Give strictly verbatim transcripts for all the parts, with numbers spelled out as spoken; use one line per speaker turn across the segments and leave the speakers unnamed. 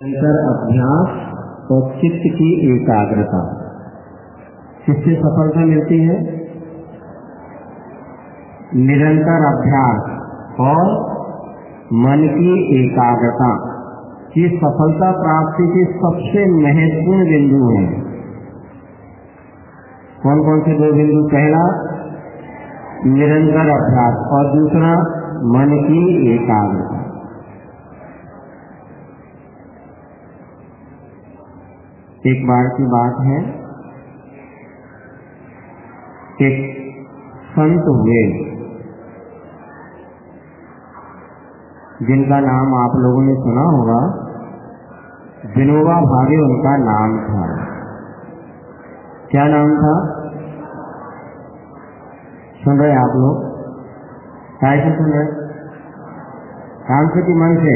निरंतर अभ्यास और चित्त की एकाग्रता, किससे सफलता मिलती है? निरंतर अभ्यास और मन की एकाग्रता, ये सफलता प्राप्ति के सबसे महत्वपूर्ण बिंदु हैं। कौन कौन से दो बिंदु? पहला निरंतर अभ्यास और दूसरा मन की एकाग्रता। एक बार की बात है, एक संत हुए जिनका नाम आप लोगों ने सुना होगा, विनोबा भावे उनका नाम था। क्या नाम था? सुन रहे आप लोग? कैसे सुन रहे? कान से कि मन से?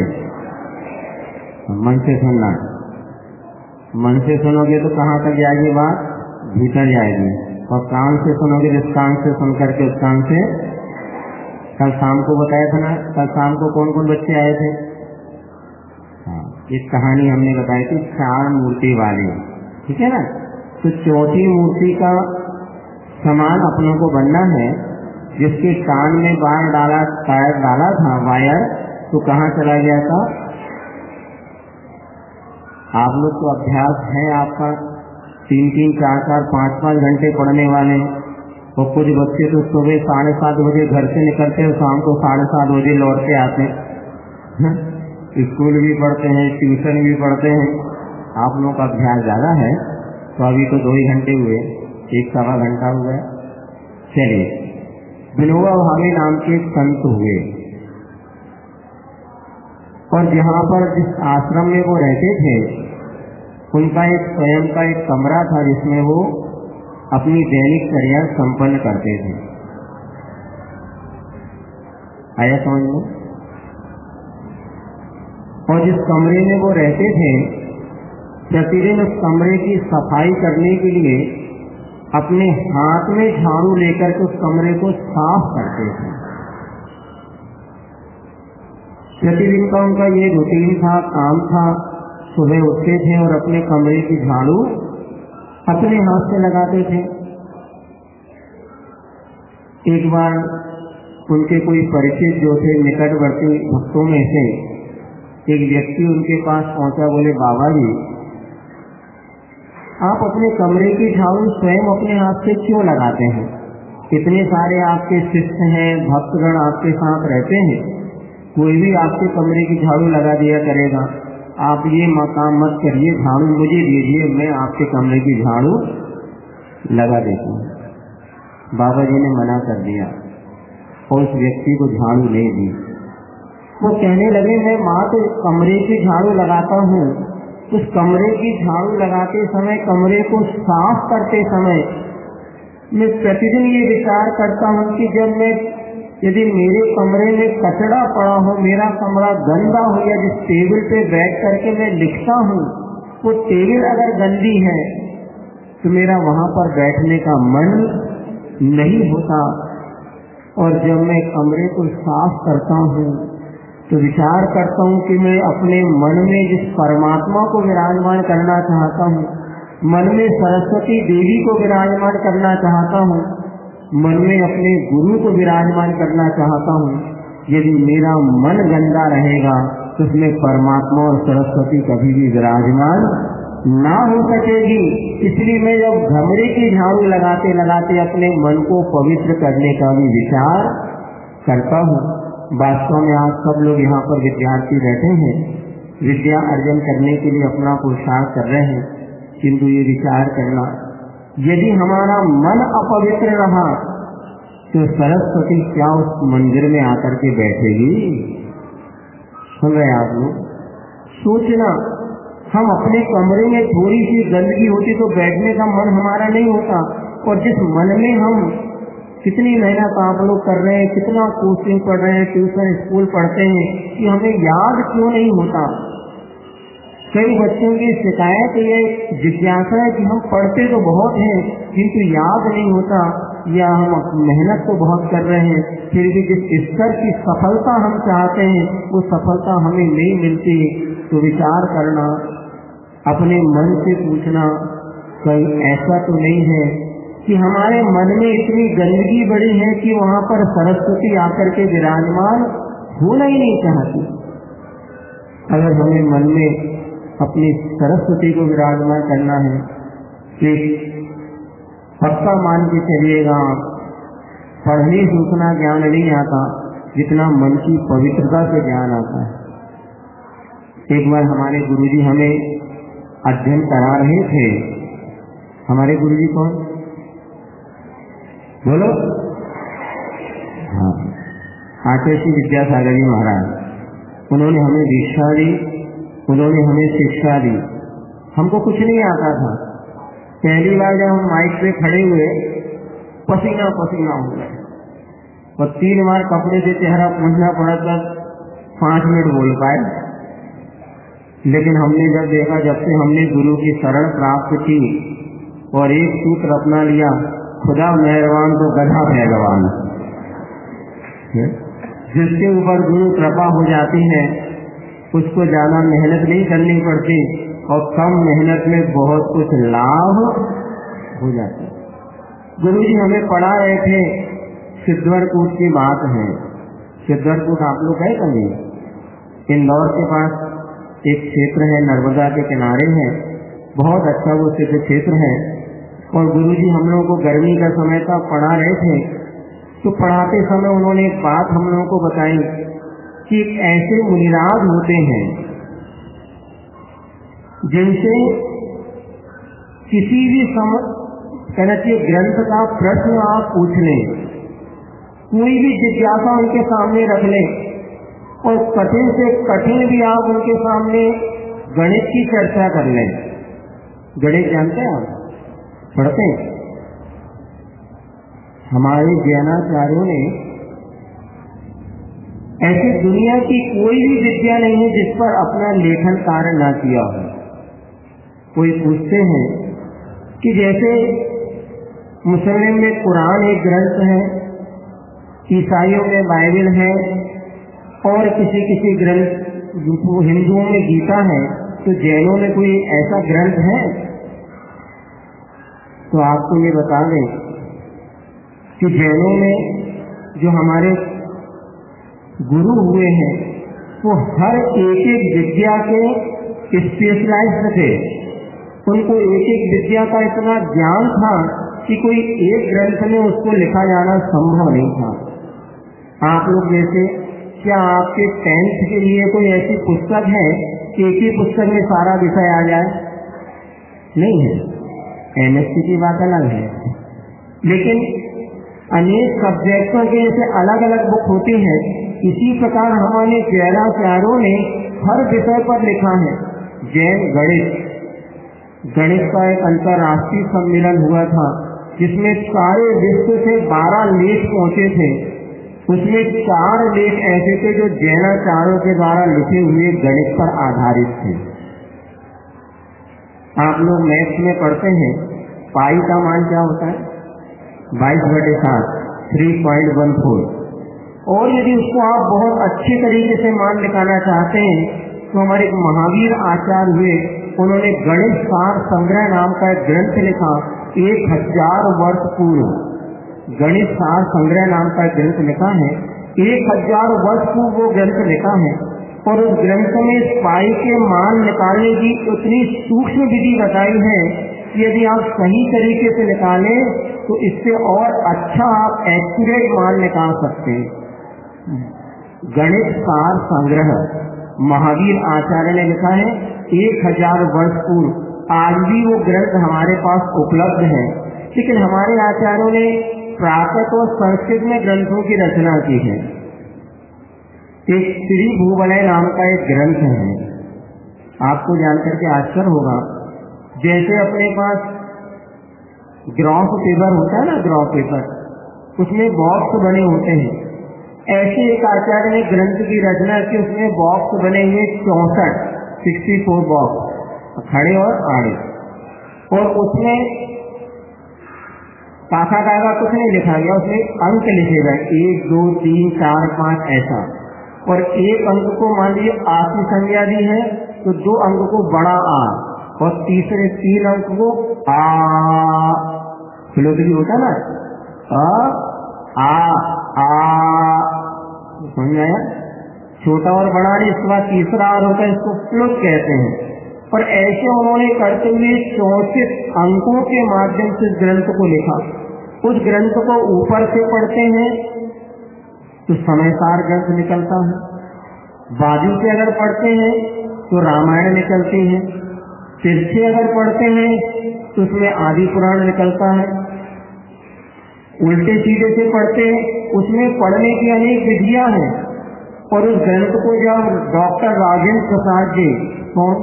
मन से सुनना। मन से सुनोगे तो कहाँ तक जाएगी बात? भीतर जाएगी। और कान से सुनोगे, जिस कान से सुन करके उस कान से, कल शाम को बताया था ना, कल शाम को कौन कौन बच्चे आए थे? हाँ, एक कहानी हमने बताई थी चार मूर्ति वाली, ठीक है ना। तो चौथी मूर्ति का समान अपनों को बनना है। जिसके कान में बार डाला टायर डाला था वायर, तो कहाँ चला गया था? आप लोग तो अभ्यास है आपका, तीन तीन चार चार पाँच पाँच घंटे पढ़ने वाले, और कुछ बच्चे तो सुबह साढ़े सात बजे घर से निकलते हैं, शाम को साढ़े सात बजे लौट के आते हैं। स्कूल भी पढ़ते हैं, ट्यूशन भी पढ़ते हैं। आप लोगों का अभ्यास ज़्यादा है, तो अभी तो दो ही घंटे हुए, एक सवा घंटा हुआ। चलिए, विनोबा भावे नाम के संत हुए, और जहाँ पर जिस आश्रम में वो रहते थे, उनका एक स्वयं का एक कमरा था जिसमें वो अपनी दैनिक क्रिया संपन्न करते थे। आया समझ में? और जिस कमरे में वो रहते थे, प्रतिदिन उस कमरे की सफाई करने के लिए अपने हाथ में झाड़ू लेकर के उस कमरे को साफ करते थे। प्रतिदिन का उनका ये रूटीन था, काम था। सुबह उठते थे और अपने कमरे की झाड़ू अपने हाथ से लगाते थे। एक बार उनके कोई परिचित जो थे, निकटवर्ती भक्तों में से एक व्यक्ति उनके पास पहुंचा, बोले बाबा जी, आप अपने कमरे की झाड़ू स्वयं अपने हाथ से क्यों लगाते हैं? इतने सारे आपके शिष्य हैं, भक्तगण आपके साथ रहते हैं, कोई भी आपके कमरे की झाड़ू लगा दिया करेगा। आप ये काम मत करिए, झाड़ू मुझे दीजिए, मैं आपके कमरे की झाड़ू लगा देता हूँ। बाबा जी ने मना कर दिया और उस व्यक्ति को झाड़ू नहीं दी। वो कहने लगे, मैं मात्र कमरे की झाड़ू लगाता हूँ। उस कमरे की झाड़ू लगाते समय, कमरे को साफ करते समय मैं प्रतिदिन ये विचार करता हूँ कि जब मैं यदि मेरे कमरे में कचरा पड़ा हो, मेरा कमरा गंदा हो, या जिस टेबल पे बैठ करके मैं लिखता हूँ वो टेबल अगर गंदी है, तो मेरा वहाँ पर बैठने का मन नहीं होता। और जब मैं कमरे को साफ करता हूँ तो विचार करता हूँ कि मैं अपने मन में जिस परमात्मा को विराजमान करना चाहता हूँ, मन में सरस्वती देवी को विराजमान करना चाहता हूँ, मन में अपने गुरु को विराजमान करना चाहता हूँ, यदि मेरा मन गंदा रहेगा तो उसमें परमात्मा और सरस्वती कभी भी विराजमान ना हो सकेगी। इसलिए मैं जब कमरे की झाड़ू लगाते लगाते अपने मन को पवित्र करने का भी विचार करता हूँ। वास्तव में आज सब लोग यहाँ पर विद्यार्थी बैठे हैं, विद्या अर्जन करने के लिए अपना पुरुषार्थ कर रहे हैं, किंतु ये विचार करना, यदि हमारा मन अपवित्र रहा तो सरस्वती क्या उस मंदिर में आकर के बैठेगी? सुन रहे आप लोग? सोचना, हम अपने कमरे में थोड़ी सी गंदगी होती तो बैठने का मन हमारा नहीं होता, और जिस मन में हम कितनी मेहनत आप लोग कर रहे हैं, कितना कोचिंग पढ़ रहे हैं, ट्यूशन स्कूल पढ़ते हैं, कि हमें याद क्यों नहीं होता? कई बच्चों की शिकायत ये जिज्ञासा है कि हम पढ़ते तो बहुत हैं किंतु याद नहीं होता, या हम मेहनत तो बहुत कर रहे हैं फिर भी जिस स्तर की सफलता हम चाहते हैं वो सफलता हमें नहीं मिलती। तो विचार करना, अपने मन से पूछना कहीं ऐसा तो नहीं है कि हमारे मन में इतनी गंदगी बड़ी है कि वहां पर सरस्वती आकर के विराजमान होना ही नहीं चाहती। अगर हमें मन में अपनी सरस्वती को विराजमान करना है कि पक्का मान के चलिएगा, पढ़ने से उतना ज्ञान नहीं आता जितना मन की पवित्रता से ज्ञान आता है। एक बार हमारे गुरुजी हमें अध्ययन करा रहे थे। हमारे गुरुजी कौन? बोलो। हाँ, आचार्य श्री विद्यासागर जी महाराज। उन्होंने हमें दीक्षा दी, उन्होंने हमें शिक्षा दी। हमको कुछ नहीं आता था। पहली बार जब हम माइक पे खड़े हुए पसीना पसीना हो गए और तीन बार कपड़े से चेहरा पूछना पड़ा तब पांच मिनट बोल पाए। लेकिन हमने जब देखा, जब से हमने गुरु की शरण प्राप्त की और एक सूत्र अपना लिया, खुदा मेहरबान तो गधा भगवान, जिसके ऊपर गुरु कृपा हो जाती है उसको ज्यादा मेहनत नहीं करनी पड़ती और कम मेहनत में बहुत कुछ लाभ हो जाता है। गुरु जी हमें पढ़ा रहे थे, सिद्धवरकूट की बात है। सिद्धवरकूट आप लोग गए कभी? इंदौर के पास एक क्षेत्र है, नर्मदा के किनारे है, बहुत अच्छा वो सिद्ध क्षेत्र है। और गुरु जी हम लोगों को गर्मी का समय था, पढ़ा रहे थे, तो पढ़ाते समय उन्होंने एक बात हम लोगों को बताई कि ऐसे मुनिराज होते हैं जिनसे किसी भी सम कहना चाहिए ग्रंथ का प्रश्न आप पूछ लें, कोई भी जिज्ञासा उनके सामने रख लें और कठिन से कठिन भी आप उनके सामने गणित की चर्चा कर लें। गणित जानते हैं आप? पढ़ते हैं? हमारे जैनाचार्यों ने ऐसी दुनिया की कोई भी विद्या नहीं है जिस पर अपना लेखन कार्य ना किया हो। कोई पूछते हैं कि जैसे मुस्लिम में कुरान एक ग्रंथ है, ईसाइयों में बाइबल है और किसी किसी ग्रंथ, हिंदुओं में गीता है, तो जैनों में कोई ऐसा ग्रंथ है? तो आपको ये बता दें कि जैनों में जो हमारे गुरु हुए हैं वो हर एक एक विद्या के स्पेशलाइज्ड थे। उनको एक एक विद्या का इतना ज्ञान था कि कोई एक ग्रंथ में उसको लिखा जाना संभव नहीं था। आप लोग जैसे, क्या आपके टेंथ के लिए कोई ऐसी पुस्तक है कि एक ही पुस्तक में सारा विषय आ जाए? नहीं है। एमएससी की बात अलग है, लेकिन अनेक सब्जेक्टों के जैसे अलग अलग बुक होती है, इसी प्रकार हमारे जैनाचार्यों ने हर विषय पर लिखा है। जैन गणित, गणित का एक अंतर्राष्ट्रीय सम्मेलन हुआ था जिसमें सारे विश्व से बारह लेख पहुंचे थे। उसमें चार लेख ऐसे थे जो जैनाचार्यों के द्वारा लिखे हुए गणित पर आधारित थे। आप लोग मैथ्स में पढ़ते हैं पाई का मान क्या होता है? बाईस बटे सात, थ्री पॉइंट वन फोर। और यदि उसको आप बहुत अच्छे तरीके से मान निकालना चाहते हैं तो हमारे एक महावीर आचार्य हुए, उन्होंने गणित सार संग्रह नाम का एक ग्रंथ लिखा। एक हजार वर्ष पूर्व गणित सार संग्रह नाम का एक ग्रंथ लिखा है। एक हजार वर्ष पूर्व वो ग्रंथ लिखा है और उस ग्रंथ में पाई के मान निकालने की उतनी सूक्ष्म विधि बताई है कि यदि आप सही तरीके से निकालें तो इससे और अच्छा आप एक्यूरेट मान निकाल सकते हैं। गणित सार संग्रह महावीर आचार्य ने लिखा है एक हजार वर्ष पूर्व। आज भी वो ग्रंथ हमारे पास उपलब्ध है, लेकिन हमारे आचार्यों ने प्राकृत और संस्कृत में ग्रंथों की रचना की है। एक श्री भूवलय नाम का एक ग्रंथ है, आपको जानकर के आश्चर्य होगा। जैसे अपने पास ग्राफ पेपर होता है ना, ग्राफ पेपर, उसमें बॉक्स बने होते हैं, ऐसे एक आचार्य ने ग्रंथ की रचना की। उसमें बॉक्स बने हुए चौसठ, सिक्सटी फोर बॉक्स, खड़े और आड़े, और उसमें काका काका कुछ नहीं लिखा गया, उसमें अंक लिखे गए, एक दो तीन चार पाँच ऐसा। और एक अंक को मान लीजिए आशी संज्ञा दी है तो दो अंक को बड़ा आ और तीसरे तीन अंक को आ, फिलोसफी होता ना, आ आ आ, समझ आया? छोटा और बड़ा नहीं, इसके बाद तीसरा आर होता है, इसको प्लुत कहते हैं। और ऐसे उन्होंने करते हुए चौसठ अंकों के माध्यम से इस ग्रंथ को लिखा। उस ग्रंथ को ऊपर से पढ़ते हैं तो समयसार ग्रंथ निकलता है, बाजू से अगर पढ़ते हैं तो रामायण निकलती है, तिरछे अगर पढ़ते हैं तो उसमें आदि पुराण निकलता है, उल्टे सीधे से पढ़ते हैं उसमें पढ़ने की अनेक विधियां हैं। और उस ग्रंथ को जब डॉक्टर राजेंद्र प्रसाद जी, कौन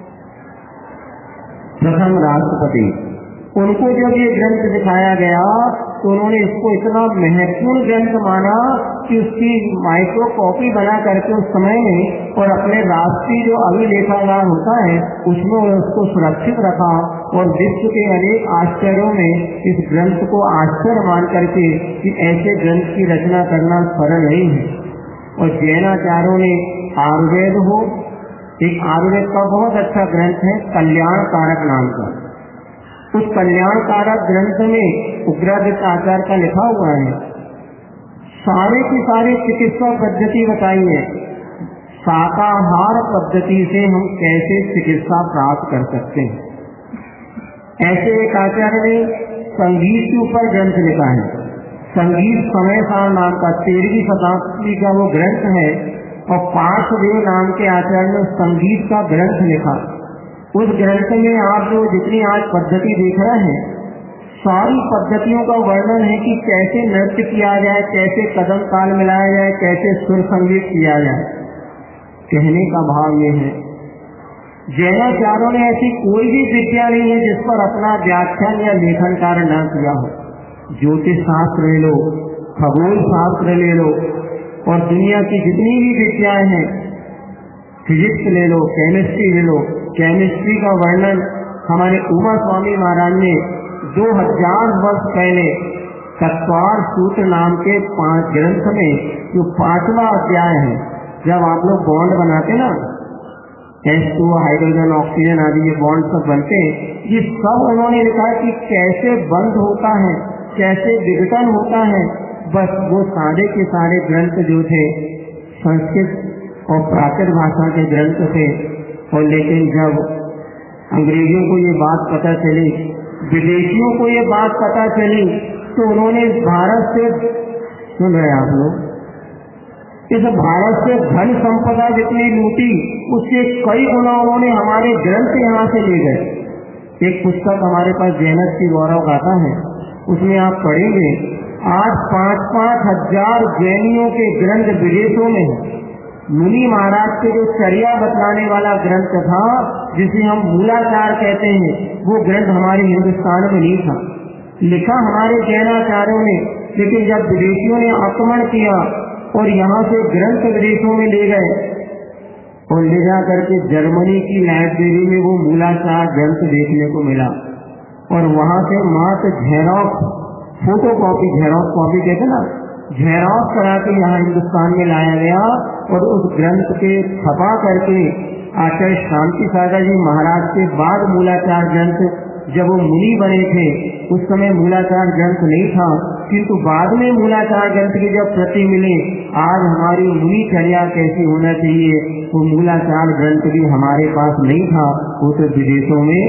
प्रथम राष्ट्रपति, उनको जब ये ग्रंथ दिखाया गया तो उन्होंने इसको इतना महत्वपूर्ण ग्रंथ माना कि उसकी माइक्रो कॉपी बना करके उस समय में और अपने राष्ट्रीय जो अभिलेखागार होता है उसमें उसको सुरक्षित रखा और विश्व के अनेक आश्चर्यों में इस ग्रंथ को आश्चर्य मान करके कि ऐसे ग्रंथ की रचना करना सरल नहीं है। और जैनाचार्यों ने आयुर्वेद हो, एक आयुर्वेद का बहुत अच्छा ग्रंथ है कल्याण कारक नाम का, उस कल्याण कारक ग्रंथ में उग्रादित्य आचार्य का लिखा हुआ है, सारे की सारी चिकित्सा पद्धति बताई है, शाकाहार पद्धति से हम कैसे चिकित्सा प्राप्त कर सकते हैं। ऐसे एक आचार्य ने संगीत के ऊपर ग्रंथ लिखा है, संगीत समय सार नाम का, तेरहवीं शताब्दी का वो ग्रंथ है। और पार्श्वदेव नाम के आचार्य ने संगीत का ग्रंथ लिखा। उस ग्रंथ में आप जो जितनी आज पद्धति देख रहे हैं सारी पद्धतियों का वर्णन है कि कैसे नृत्य किया जाए, कैसे कदम ताल मिलाया जाए, कैसे सुर संगीत किया जाए। कहने का भाव ये है जैनाचार्यों ने ऐसी कोई भी विद्या नहीं है जिस पर अपना व्याख्यान या लेखन कार्य न किया हो। ज्योतिष शास्त्र ले लो, खगोल शास्त्र ले लो और दुनिया की जितनी भी विद्याएं हैं, फिजिक्स ले लो, केमिस्ट्री ले लो, केमिस्ट्री का वर्णन हमारे उमा स्वामी महाराज ने दो हजार वर्ष पहले तत्वार सूत्र नाम के पांच ग्रंथ में जो पांचवा अध्याय है, जब आप लोग बॉन्ड बनाते ना, एच टू हाइड्रोजन ऑक्सीजन आदि ये बॉन्ड सब बनते हैं, ये सब उन्होंने लिखा कि कैसे बंद होता है, कैसे विघटन होता है। बस वो सारे के सारे ग्रंथ जो थे संस्कृत और प्राकृत भाषा के ग्रंथ थे। और लेकिन जब अंग्रेजों को ये बात पता चली, विदेशियों को ये बात पता चली, तो उन्होंने भारत से, सुन रहे आप लोग, इस भारत से धन संपदा जितनी लूटी उससे कई गुना उन्होंने हमारे ग्रंथ यहाँ से ले गए। एक पुस्तक हमारे पास जैनस की गौरव गाथा है, उसमें आप पढ़ेंगे आज पांच पांच हजार जैनियों के ग्रंथ विदेशों में है। मुनि महाराज के जो चर्या बतलाने वाला ग्रंथ था जिसे हम मूलाचार कहते हैं, वो ग्रंथ हमारे हिंदुस्तान में नहीं था, लिखा हमारे जैनाचार्यों ने। लेकिन जब विदेशियों ने आक्रमण किया और यहाँ से ग्रंथ विदेशों में ले गए और ले जा करके जर्मनी की लाइब्रेरी में वो मूलाचार ग्रंथ देखने को मिला और वहां से मात्र Xerox, photocopy, Xerox copy कहते ना, झेरॉक्स करा के यहाँ हिंदुस्तान में लाया गया और उस ग्रंथ के छपा करके आचार्य शांति सागर जी महाराज के बाद मूलाचार ग्रंथ, जब वो मुनि बने थे उस समय मूलाचार ग्रंथ नहीं था, किंतु बाद में मूलाचार ग्रंथ की जब प्रति मिली, आज हमारी मुनि चर्या कैसी होना चाहिए वो मूलाचार ग्रंथ भी हमारे पास नहीं था, वो तो विदेशों में।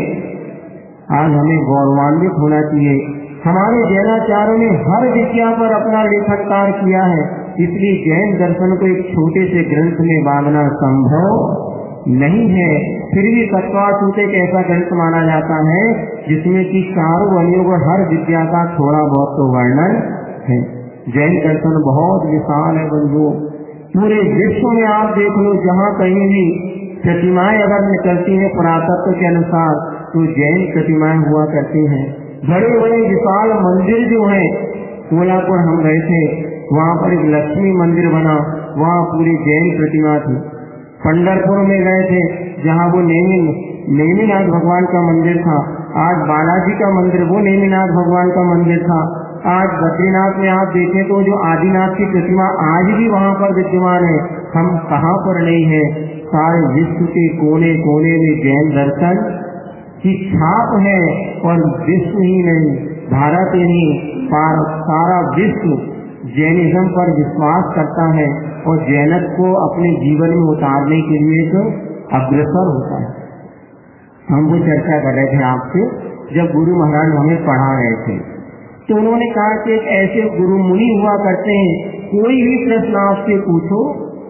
आज हमें गौरवान्वित होना चाहिए, हमारे जैनाचार्यों ने हर विद्या पर अपना लेखन कार्य किया है, इसलिए जैन दर्शन को एक छोटे से ग्रंथ में बांधना संभव नहीं है। फिर भी तत्वासूत एक ऐसा ग्रंथ माना जाता है जिसमें कि चारों वलियों को हर विद्या का थोड़ा बहुत तो वर्णन है। जैन दर्शन बहुत विशाल है बंधु, पूरे विश्व में आप देख लो जहाँ कहीं भी प्रतिमाएं अगर निकलती हैं पुरातत्व के अनुसार तो जैन प्रतिमाएं हुआ करती हैं। बड़े बड़े विशाल मंदिर जो हैं, कोल्हापुर हम गए थे, वहाँ पर एक लक्ष्मी मंदिर बना, वहाँ पूरी जैन प्रतिमा थी। पंढरपुर में गए थे जहाँ वो नेमी नेमीनाथ भगवान का मंदिर था, आज बालाजी का मंदिर वो नेमीनाथ भगवान का मंदिर था। आज बद्रीनाथ में आप देखें तो जो आदिनाथ की प्रतिमा आज भी वहाँ पर विद्यमान है, हम कहाँ पर नहीं है। सारे विश्व के कोने कोने में जैन दर्शन की छाप है। और विश्व ही नहीं, भारत ही नहीं, सारा विश्व जैनिज्म पर विश्वास करता है और जैनत्व को अपने जीवन में उतारने के लिए तो अग्रसर होता है। हम वो चर्चा कर रहे थे आपसे जब गुरु महाराज हमें पढ़ा रहे थे, तो उन्होंने कहा कि ऐसे गुरु मुनि हुआ करते हैं, कोई भी प्रश्न आपसे पूछो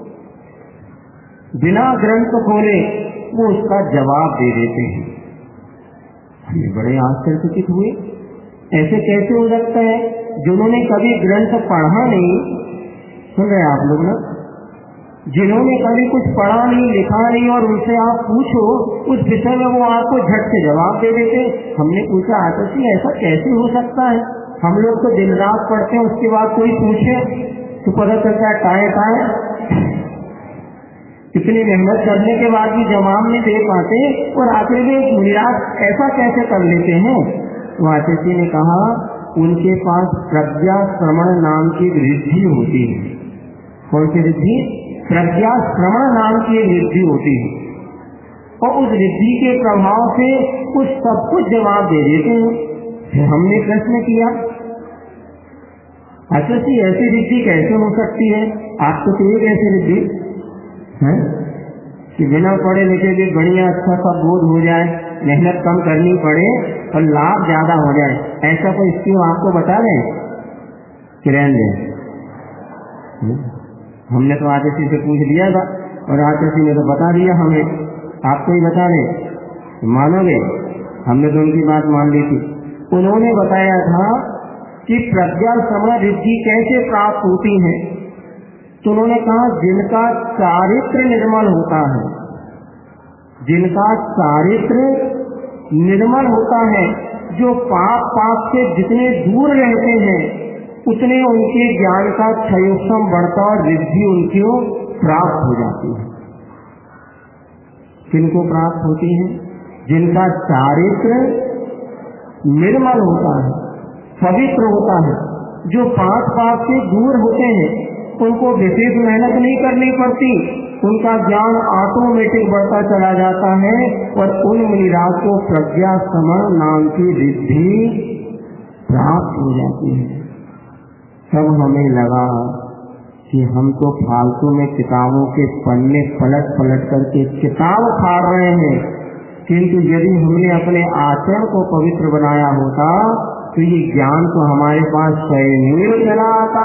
बिना ग्रंथ खोले वो उसका जवाब दे देते हैं। हम बड़े आश्चर्यचकित हुए, ऐसे कैसे हो सकता है? जिन्होंने कभी ग्रंथ पढ़ा नहीं, सुन रहे आप लोग ना, जिन्होंने कभी कुछ पढ़ा नहीं लिखा नहीं और उनसे आप पूछो उस विषय में वो आपको झट से जवाब दे देते। हमने पूछा आचार्य जी ऐसा कैसे हो सकता है? हम लोग तो दिन रात पढ़ते हैं, उसके बाद कोई पूछे तो पता चलता है टाए टाए इतनी मेहनत करने के बाद भी जवाब नहीं दे पाते और आखिर में मुनिराज ऐसा कैसे कर लेते हैं? तो आचार्य जी ने कहा उनके पास प्रज्ञा श्रवण नाम की रिद्धि होती है। कौन सी रिद्धि? प्रज्ञा श्रवण नाम की रिद्धि होती है और उस रिद्धि के प्रभाव से कुछ सब कुछ जवाब दे देते हैं। फिर हमने प्रश्न किया अच्छा जी ऐसी रिद्धि कैसे हो सकती है? आपको तो एक ऐसी रिद्धि है कि बिना पढ़े लिखे भी बढ़िया अच्छा सा बोध हो जाए, मेहनत कम करनी पड़े और लाभ ज्यादा हो जाए, ऐसा कोई स्कीम आपको बता दें? किरण दें? हमने तो आचार्य से पूछ लिया था और आचार्य ने तो बता दिया हमें, आपको ही बता दें मानोगे? हमने तो उनकी बात मान ली थी। उन्होंने बताया था कि प्रज्ञा श्रवण रिद्धि कैसे प्राप्त होती है, तो उन्होंने कहा जिनका चारित्र निर्मल होता है, जिनका चारित्र निर्मल होता है, जो पाप पाप से जितने दूर रहते हैं उतने उनके ज्ञान का क्षयोक्षम बढ़ता और रिद्धि उनकी प्राप्त हो जाती है। किनको प्राप्त होती है? जिनका चारित्र निर्मल होता है, पवित्र होता है, जो पाप पाप से दूर होते हैं, उनको विशेष मेहनत नहीं करनी पड़ती, उनका ज्ञान ऑटोमेटिक बढ़ता चला जाता है और उन मुनिराज को प्रज्ञा श्रवण नाम की रिद्धि प्राप्त हो जाती है। तब हमें लगा कि हम तो फालतू में किताबों के पन्ने पलट पलट करके किताब फाड़ रहे हैं, किंतु यदि हमने अपने आचरण को पवित्र बनाया होता तो ये ज्ञान तो हमारे पास स्वयं चला आता।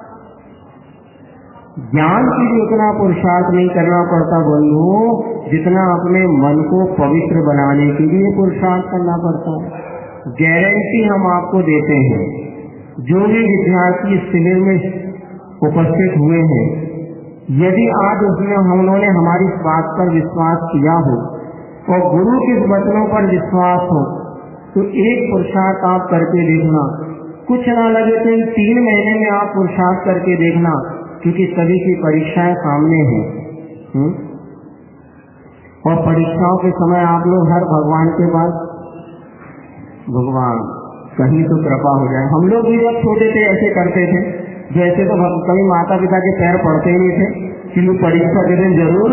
ज्ञान के लिए उतना पुरुषार्थ नहीं करना पड़ता बंधु जितना अपने मन को पवित्र बनाने के लिए पुरुषार्थ करना पड़ता है। गारंटी हम आपको देते हैं, जो भी विद्यार्थी इस शिविर में उपस्थित हुए हैं, यदि आज उसमें हम लोगों ने हमारी इस बात पर विश्वास किया हो और गुरु के वचनों पर विश्वास हो तो एक पुरुषार्थ आप करके देखना, कुछ ना लगे तो इन तीन महीने में आप पुरुषार्थ करके देखना, क्योंकि सभी की परीक्षाएं सामने हैं। हुँ? और परीक्षाओं के समय आप लोग हर भगवान के पास भगवान कहीं तो कृपा हो जाए। हम लोग भी जब छोटे थे ऐसे करते थे, जैसे तो कभी माता पिता के पैर पड़ते ही नहीं थे कि लोग परीक्षा के दिन जरूर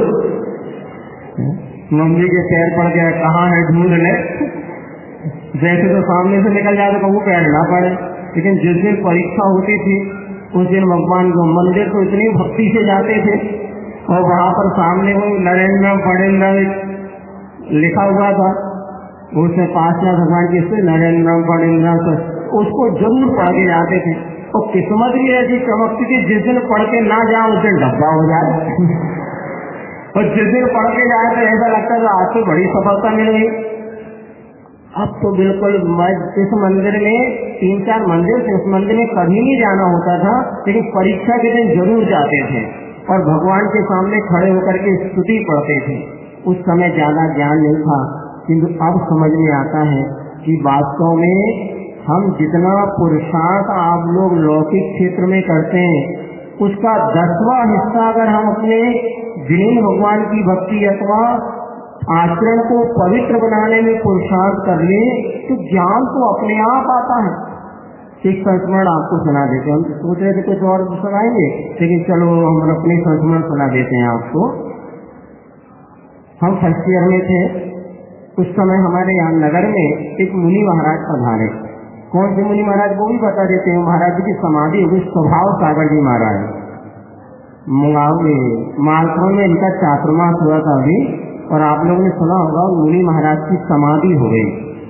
मम्मी के पैर पड़ गया कहाँ है ढूंढ ले, जैसे तो सामने से निकल जाते तो वो पैर ना पड़े। लेकिन जिस दिन परीक्षा होती थी उस दिन भगवान को मंदिर तो इतनी भक्ति से जाते थे और वहां पर सामने वो नरेंद्र पड़ेंद्र लिखा हुआ था, उसमें पांचवा भगवान की नरेंद्र पड़ेंद्र उसको जरूर पढ़ के जाते थे। और किस्मत भी ऐसी चमकती थी जिस दिन पढ़ के ना जाए उस दिन डब्बा हो जाए और जिस दिन पढ़ के जाए तो ऐसा लगता था आज तो बड़ी सफलता मिल गई। अब तो बिल्कुल इस मंदिर में तीन चार मंदिर थे, उस मंदिर में कभी नहीं जाना होता था, लेकिन परीक्षा के दिन जरूर जाते थे और भगवान के सामने खड़े होकर के स्तुति पढ़ते थे। उस समय ज्यादा ज्ञान नहीं था, किंतु अब समझ में आता है कि वास्तव में हम जितना पुरुषार्थ आप लोग लौकिक क्षेत्र में करते हैं उसका दसवां हिस्सा अगर हम अपने दीन भगवान की भक्ति अथवा आचरण को पवित्र बनाने में पुरुषार्थ कर ले तो ज्ञान तो अपने आप आता है। एक संस्मरण आपको सुना देते हैं, हम सोच रहे थे कुछ और सुनाएंगे लेकिन चलो हम अपने संस्मरण सुना देते हैं आपको। हम फर्स्ट ईयर में थे, उस समय हमारे यहाँ नगर में एक मुनि महाराज पधारे। कौन से मुनि महाराज वो भी बता देते हैं। महाराज जी की समाधि होगी, स्वभाव सागर जी महाराज। मालपुर में इनका चातुर्मास हुआ था अभी, और आप लोगों ने सुना होगा मुनि महाराज की समाधि हो गई।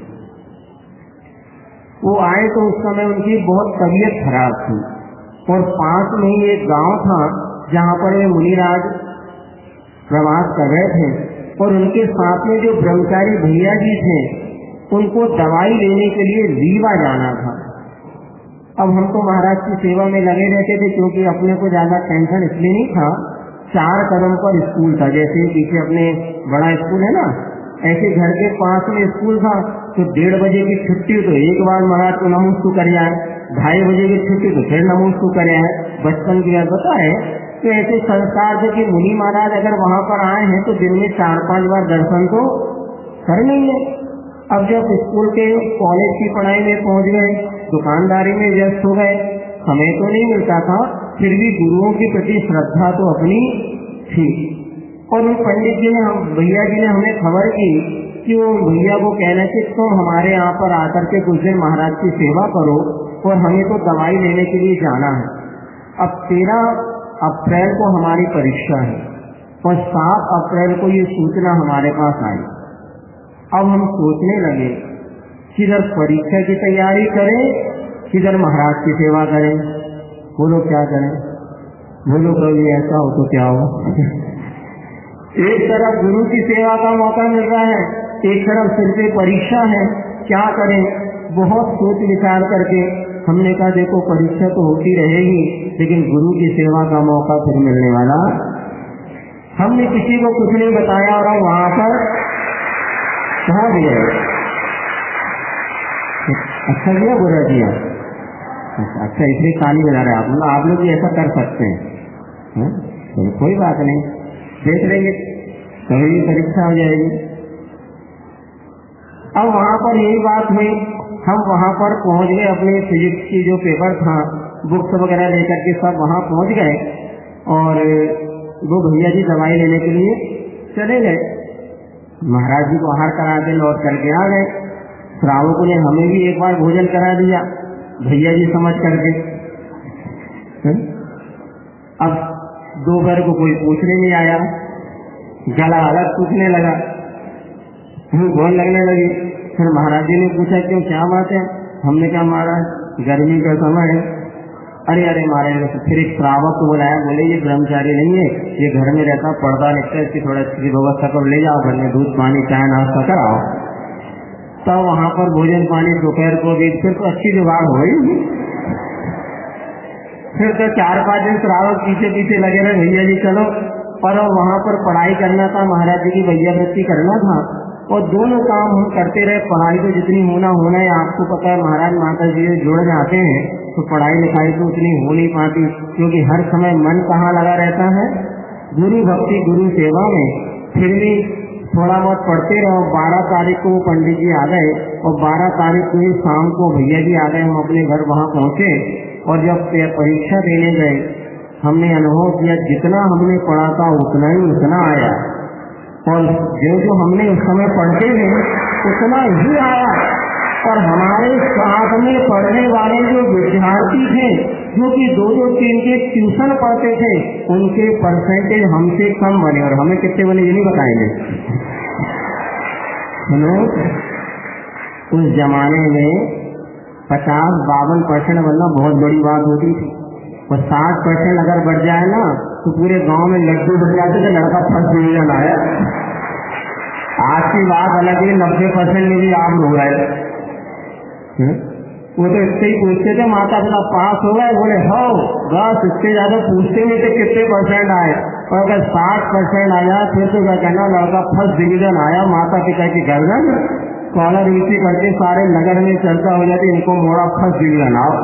वो आए तो उस समय उनकी बहुत तबीयत खराब थी, और पास में ही एक गांव था जहाँ पर वे मुनिराज प्रवास कर रहे थे, और उनके साथ में जो ब्रह्मचारी भैया जी थे उनको दवाई लेने के लिए रीवा जाना था। अब हम तो महाराज की सेवा में लगे रहते थे, क्योंकि अपने को ज्यादा टेंशन इसलिए नहीं था, चार कदम पर स्कूल था। जैसे पीछे अपने बड़ा स्कूल है ना, ऐसे घर के पास में स्कूल था। तो डेढ़ बजे की छुट्टी तो एक बार महाराज को नमस्ते कर आए, ढाई बजे की छुट्टी तो फिर नमस्ते कर आए। बचपन की बात बता है। तो ऐसे संस्कार थे कि मुनि महाराज अगर वहां पर आए हैं तो दिन में चार पांच बार दर्शन तो कर लेंगे। अब जब स्कूल के कॉलेज की पढ़ाई में पहुंच गए, दुकानदारी में व्यस्त हो गए, समय तो नहीं मिलता था, फिर भी गुरुओं के प्रति श्रद्धा तो अपनी थी। और उन पंडित जी ने, हम भैया जी ने हमें खबर की कि वो भैया को कहना कि तुम हमारे यहाँ पर आकर के कुछ दिन महाराज की सेवा करो, और हमें तो दवाई लेने के लिए जाना है। अब तेरह अप्रैल को हमारी परीक्षा है, और सात अप्रैल को ये सूचना हमारे पास आई। अब हम सोचने लगे किधर परीक्षा की तैयारी करें, किधर महाराज की सेवा करें। बोलो क्या करें? बोलो कभी ऐसा हो तो क्या हो। एक तरफ गुरु की सेवा का मौका मिल रहा है, एक तरफ सिर पे परीक्षा है, क्या करें? बहुत सोच विचार करके हमने कहा देखो परीक्षा तो होती रहेगी, लेकिन गुरु की सेवा का मौका फिर मिलने वाला। हमने किसी को कुछ नहीं बताया, और वहां पर कहा दिया, अच्छा दिया बुरा दिया, अच्छा इसलिए ताली बजा रहे आप लोग। आप लोग भी ऐसा कर सकते हैं, तो कोई बात नहीं, देख लेंगे कभी भी परीक्षा हो जाएगी। अब वहां पर यही बात हुई, हम वहां पर पहुंच गए, अपने फिजिक्स की जो पेपर था बुक्स वगैरह लेकर के सब वहां पहुंच गए, और वो भैया जी दवाई लेने के लिए चले गए। महाराज जी को आहार करा के लौट करके आ गए। श्रावकों ने हमें भी एक बार भोजन करा दिया, भैया जी समझ करके। अब दोपहर को कोई पूछने नहीं आया, गला अलग पूछने लगा, बोल लगने लगी। फिर महाराज जी ने पूछा क्यों, क्या बात है? हमने कहा महाराज गर्मी का समय है। अरे अरे महाराज, फिर एक श्रावक को बुलाया, बोले ये ब्रह्मचारी नहीं है, ये घर में रहता, पर्दा लिखता है, इसकी थोड़ा अच्छी व्यवस्था कर ले जाओ, घर में दूध पानी चाय नाश्ता कराओ। तब वहां पर भोजन पानी दोपहर को भी फिर तो अच्छी जुगाड़ हो गई। फिर तो चार पांच दिन श्रावक पीछे पीछे लगे रहे, भैया जी चलो। और वहां पर पढ़ाई करना था, महाराज जी की भैया वृत्ति करना था, और दोनों काम हम करते रहे। पढ़ाई तो जितनी होना होना है, आपको पता है महाराज माता जी जुड़ जाते हैं तो पढ़ाई लिखाई तो उतनी हो नहीं पाती, क्योंकि हर समय मन कहाँ लगा रहता है, गुरु भक्ति गुरु सेवा में। फिर भी थोड़ा बहुत पढ़ते रहो। बारह तारीख को पंडित जी आ गए, और बारह तारीख को ही शाम को भैया जी आ गए। हम अपने घर वहां पहुंचे, और जब परीक्षा देने गए हमने अनुभव किया जितना हमने पढ़ा था उतना ही उतना आया, और जो जो हमने उस समय पढ़ते थे उतना ही आया। और हमारे साथ में पढ़ने वाले जो विद्यार्थी थे, जो कि दो दो तीन के ट्यूशन पढ़ते थे, उनके परसेंटेज हमसे कम बने, और हमें कितने बने ये नहीं बताएंगे। उस जमाने में पचास बावन परसेंट बनना बहुत बड़ी बात होती थी, और साठ परसेंट अगर बढ़ जाए ना तो पूरे गांव में लड्डू बढ़ जाते थे, लड़का फर्स्ट डिवीजन आया। आज की बात अलग है, नब्बे परसेंट में भी आप हो गए। वो तो इससे ही पूछते थे माता पिता पास हो गए, बोले हो बस, इससे ज्यादा पूछते नहीं थे कितने परसेंट आए। और अगर साठ परसेंट आया फिर तो क्या कहना, लड़का फर्स्ट डिवीजन आया। माता पिता की गर्दन कॉलर नीचे करके सारे नगर में चर्चा हो जाती, इनको मोड़ा फर्स्ट डिवीजन आओ,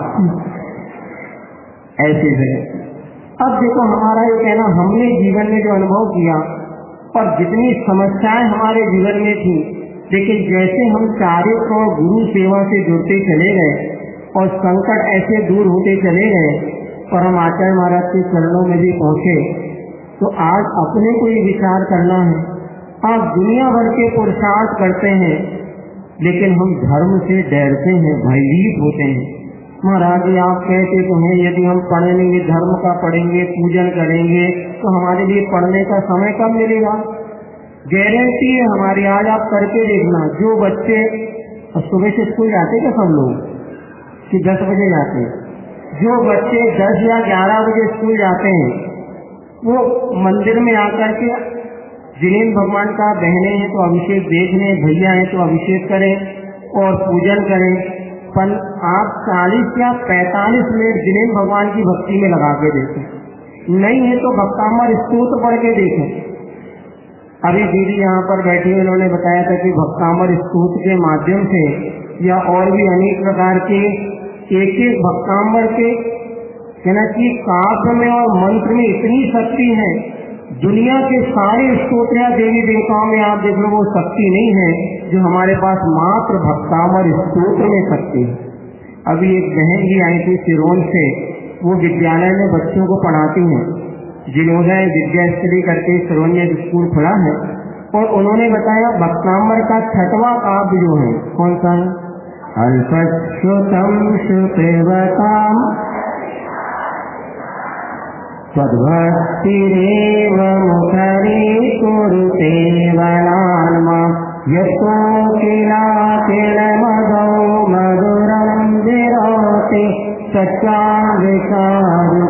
ऐसे है। अब देखो हमारा ये कहना, हमने जीवन में जो अनुभव किया और जितनी समस्याएं हमारे जीवन में थी, लेकिन जैसे हम चारित्र और गुरु सेवा से जुड़ते चले गए और संकट ऐसे दूर होते चले गए, और हम आचार्य महाराज के चरणों में भी पहुंचे, तो आज अपने को ये विचार करना है आप दुनिया भर के पुरुषार्थ करते हैं, लेकिन हम धर्म से डरते हैं, भयभीत होते हैं। महाराज जी आप कहते तो हैं यदि हम पढ़ेंगे, धर्म का पढ़ेंगे, पूजन करेंगे, तो हमारे लिए पढ़ने का समय कब मिलेगा? गारंटी है हमारी, आज आप करके देखना। जो बच्चे सुबह से स्कूल जाते क्या सब लोग कि दस बजे जाते हैं, जो बच्चे दस या ग्यारह बजे स्कूल जाते हैं वो मंदिर में आकर के जिनेन्द्र भगवान का बहने हैं तो अभिषेक देख लें, भैया हैं तो अभिषेक करें और पूजन करें। पर आप चालीस या पैंतालीस मिनट जिनेन्द्र भगवान की भक्ति में लगा के देखें, नहीं है तो भक्तामर स्तोत्र पढ़ के देखें। अभी दीदी यहाँ पर बैठी उन्होंने बताया था कि भक्तामर स्तोत्र के माध्यम से या और भी अनेक प्रकार के एक एक भक्तामर के कहना कि काव्य में और मंत्र में इतनी शक्ति है, दुनिया के सारे स्तोत्र या देवी देवताओं में आप देख लो वो शक्ति नहीं है जो हमारे पास मात्र भक्तामर स्तोत्र में शक्ति है। अभी एक बहन भी आई थी सिरोन से, वो विद्यालय में बच्चों को पढ़ाती हैं, जिन्होंने विद्या स्टडी करके सिरोन में स्कूल खुला है, और उन्होंने बताया भक्तामर का छठवां काव्य जो है कौन सा है? अल्पश्रुतम श्रुतिवताम तद्भक्तिरेव मुखरे कुरुते वनान्मा यतो किलाकिलमदो मधुरं विरोते सच्चाविचारु।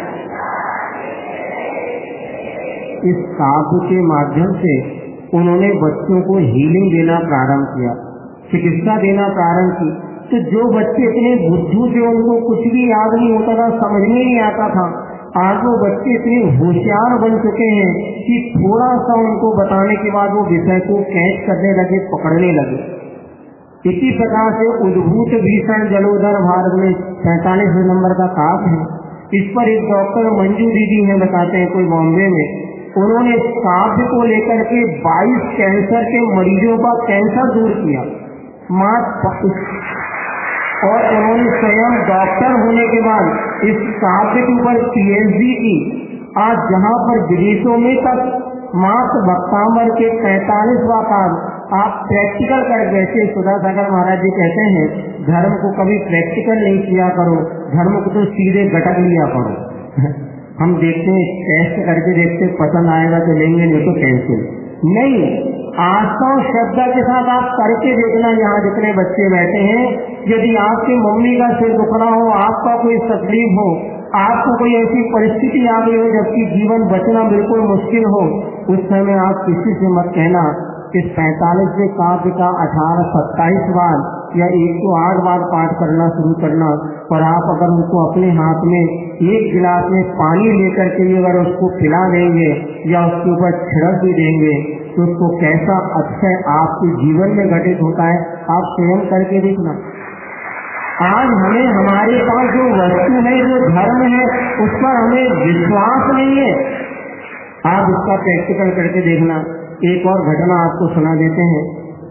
इस काव्य के माध्यम से उन्होंने बच्चों को हीलिंग देना प्रारंभ किया, चिकित्सा देना प्रारंभ की। तो जो बच्चे इतने बुद्धू थे उनको कुछ भी याद नहीं होता था, समझ में नहीं आता था, आज वो बच्चे इतने होशियार बन चुके हैं कि थोड़ा सा उनको बताने के बाद वो विषय को कैच करने लगे, पकड़ने लगे। इसी प्रकार से उद्भूत भीषण जलोदर भारत में पैंतालीस नंबर का काप है। इस पर एक डॉक्टर मंजू दीदी हैं बताते हैं कोई बॉम्बे में, उन्होंने इस काव्य को लेकर के बाईस कैंसर के मरीजों का कैंसर दूर किया मात्र, और उन्होंने स्वयं डॉक्टर होने के बाद इस काव्य के ऊपर पीएचडी की। आज जहां पर विदेशों में तक मात्र भक्तामर के पैंतालीसवां काव्य आप प्रैक्टिकल कर जैसे सुधा सागर महाराज जी कहते हैं, धर्म को कभी प्रैक्टिकल नहीं किया करो, धर्म को तो सीधे गटक लिया करो। हम देखते हैं टेस्ट करके देखते पसंद आएगा तो लेंगे, नहीं तो कैंसिल। नहीं, आस्था और श्रद्धा के साथ आप करके देखना। यहाँ जितने बच्चे बैठे हैं, यदि आपकी मम्मी का सिर दुखना हो, आपका कोई तकलीफ हो, आपको कोई ऐसी परिस्थिति आ गई हो जबकि जीवन बचना बिल्कुल मुश्किल हो, उस समय आप किसी से मत कहना इस पैंतालीसवें काव्य का अठारह सत्ताईस बार या एक सौ आठ बार पाठ करना शुरू करना। और आप अगर उनको अपने हाथ में एक गिलास में पानी लेकर के अगर उसको पिला देंगे या उसके ऊपर छिड़क भी देंगे तो उसको कैसा अक्षय आपके जीवन में घटित होता है आप स्वयं करके देखना। आज हमें हमारे पास जो वस्तु है, जो धर्म है, उस पर हमें विश्वास नहीं है। आप इसका प्रैक्टिकल करके देखना। एक और घटना आपको सुना देते हैं।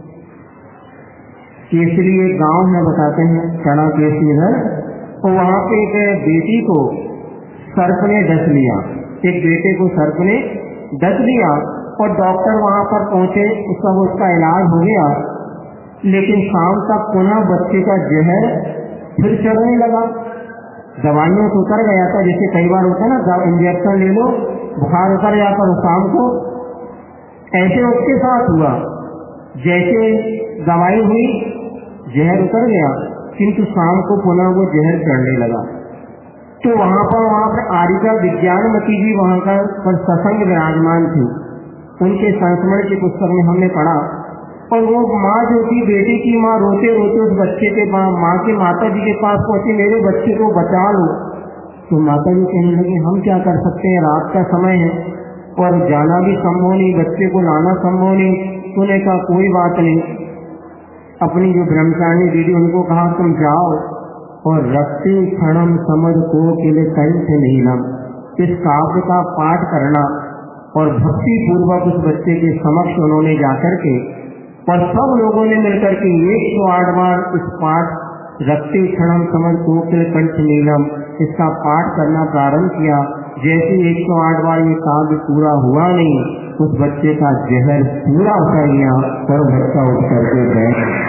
केसरी एक गांव है बताते हैं, चढ़ा केसरी इधर, तो वहां पे एक बेटी को सर्प ने डस लिया। एक बेटे को सर्प ने डस लिया और डॉक्टर वहां पर पहुंचे, उसका उसका इलाज हो गया, लेकिन शाम तक पुनः बच्चे का जहर फिर चढ़ने लगा। दवाइयों से उतर गया था, जैसे कई बार होता है ना, इंजेक्शन ले लो बुखार उतर जाता है शाम को, ऐसे उसके साथ हुआ। जैसे दवाई हुई जहर उतर गया, किंतु शाम को पुनः वो जहर चढ़ने लगा। तो वहां पर वहां पर आरिका विज्ञानमती जी वहां का पर सत्संग विराजमान थी। उनके संस्मरण की पुस्तक में हमने पढ़ा, और वो माँ जो थी, बेटी की माँ, रोते रोते उस बच्चे के माँ के माता जी के पास पहुंची, मेरे बच्चे को बचा लो। तो माता जी कहने लगी हम क्या कर सकते हैं, रात का समय है और जाना भी संभव नहीं, बच्चे को लाना संभव नहीं। तूने कहा कोई बात नहीं। अपनी जो ब्रह्मचारिणी दीदी उनको कहा तुम जाओ और रक्ति क्षणम समझ को के लिए कंठ नीलम, इस काव्य का पाठ करना। और भक्ति पूर्वक उस बच्चे के समक्ष उन्होंने जाकर के और सब लोगों ने मिलकर के एक सौ आठ बार इस पाठ रक्ति क्षणम समझ को के लिए कंठ नीलम इसका पाठ करना प्रारंभ किया। जैसे एक सौ आठ बार ये काव्य पूरा हुआ नहीं, उस बच्चे का जहर पूरा उतर गया और बच्चा उठ करके बैठ गया।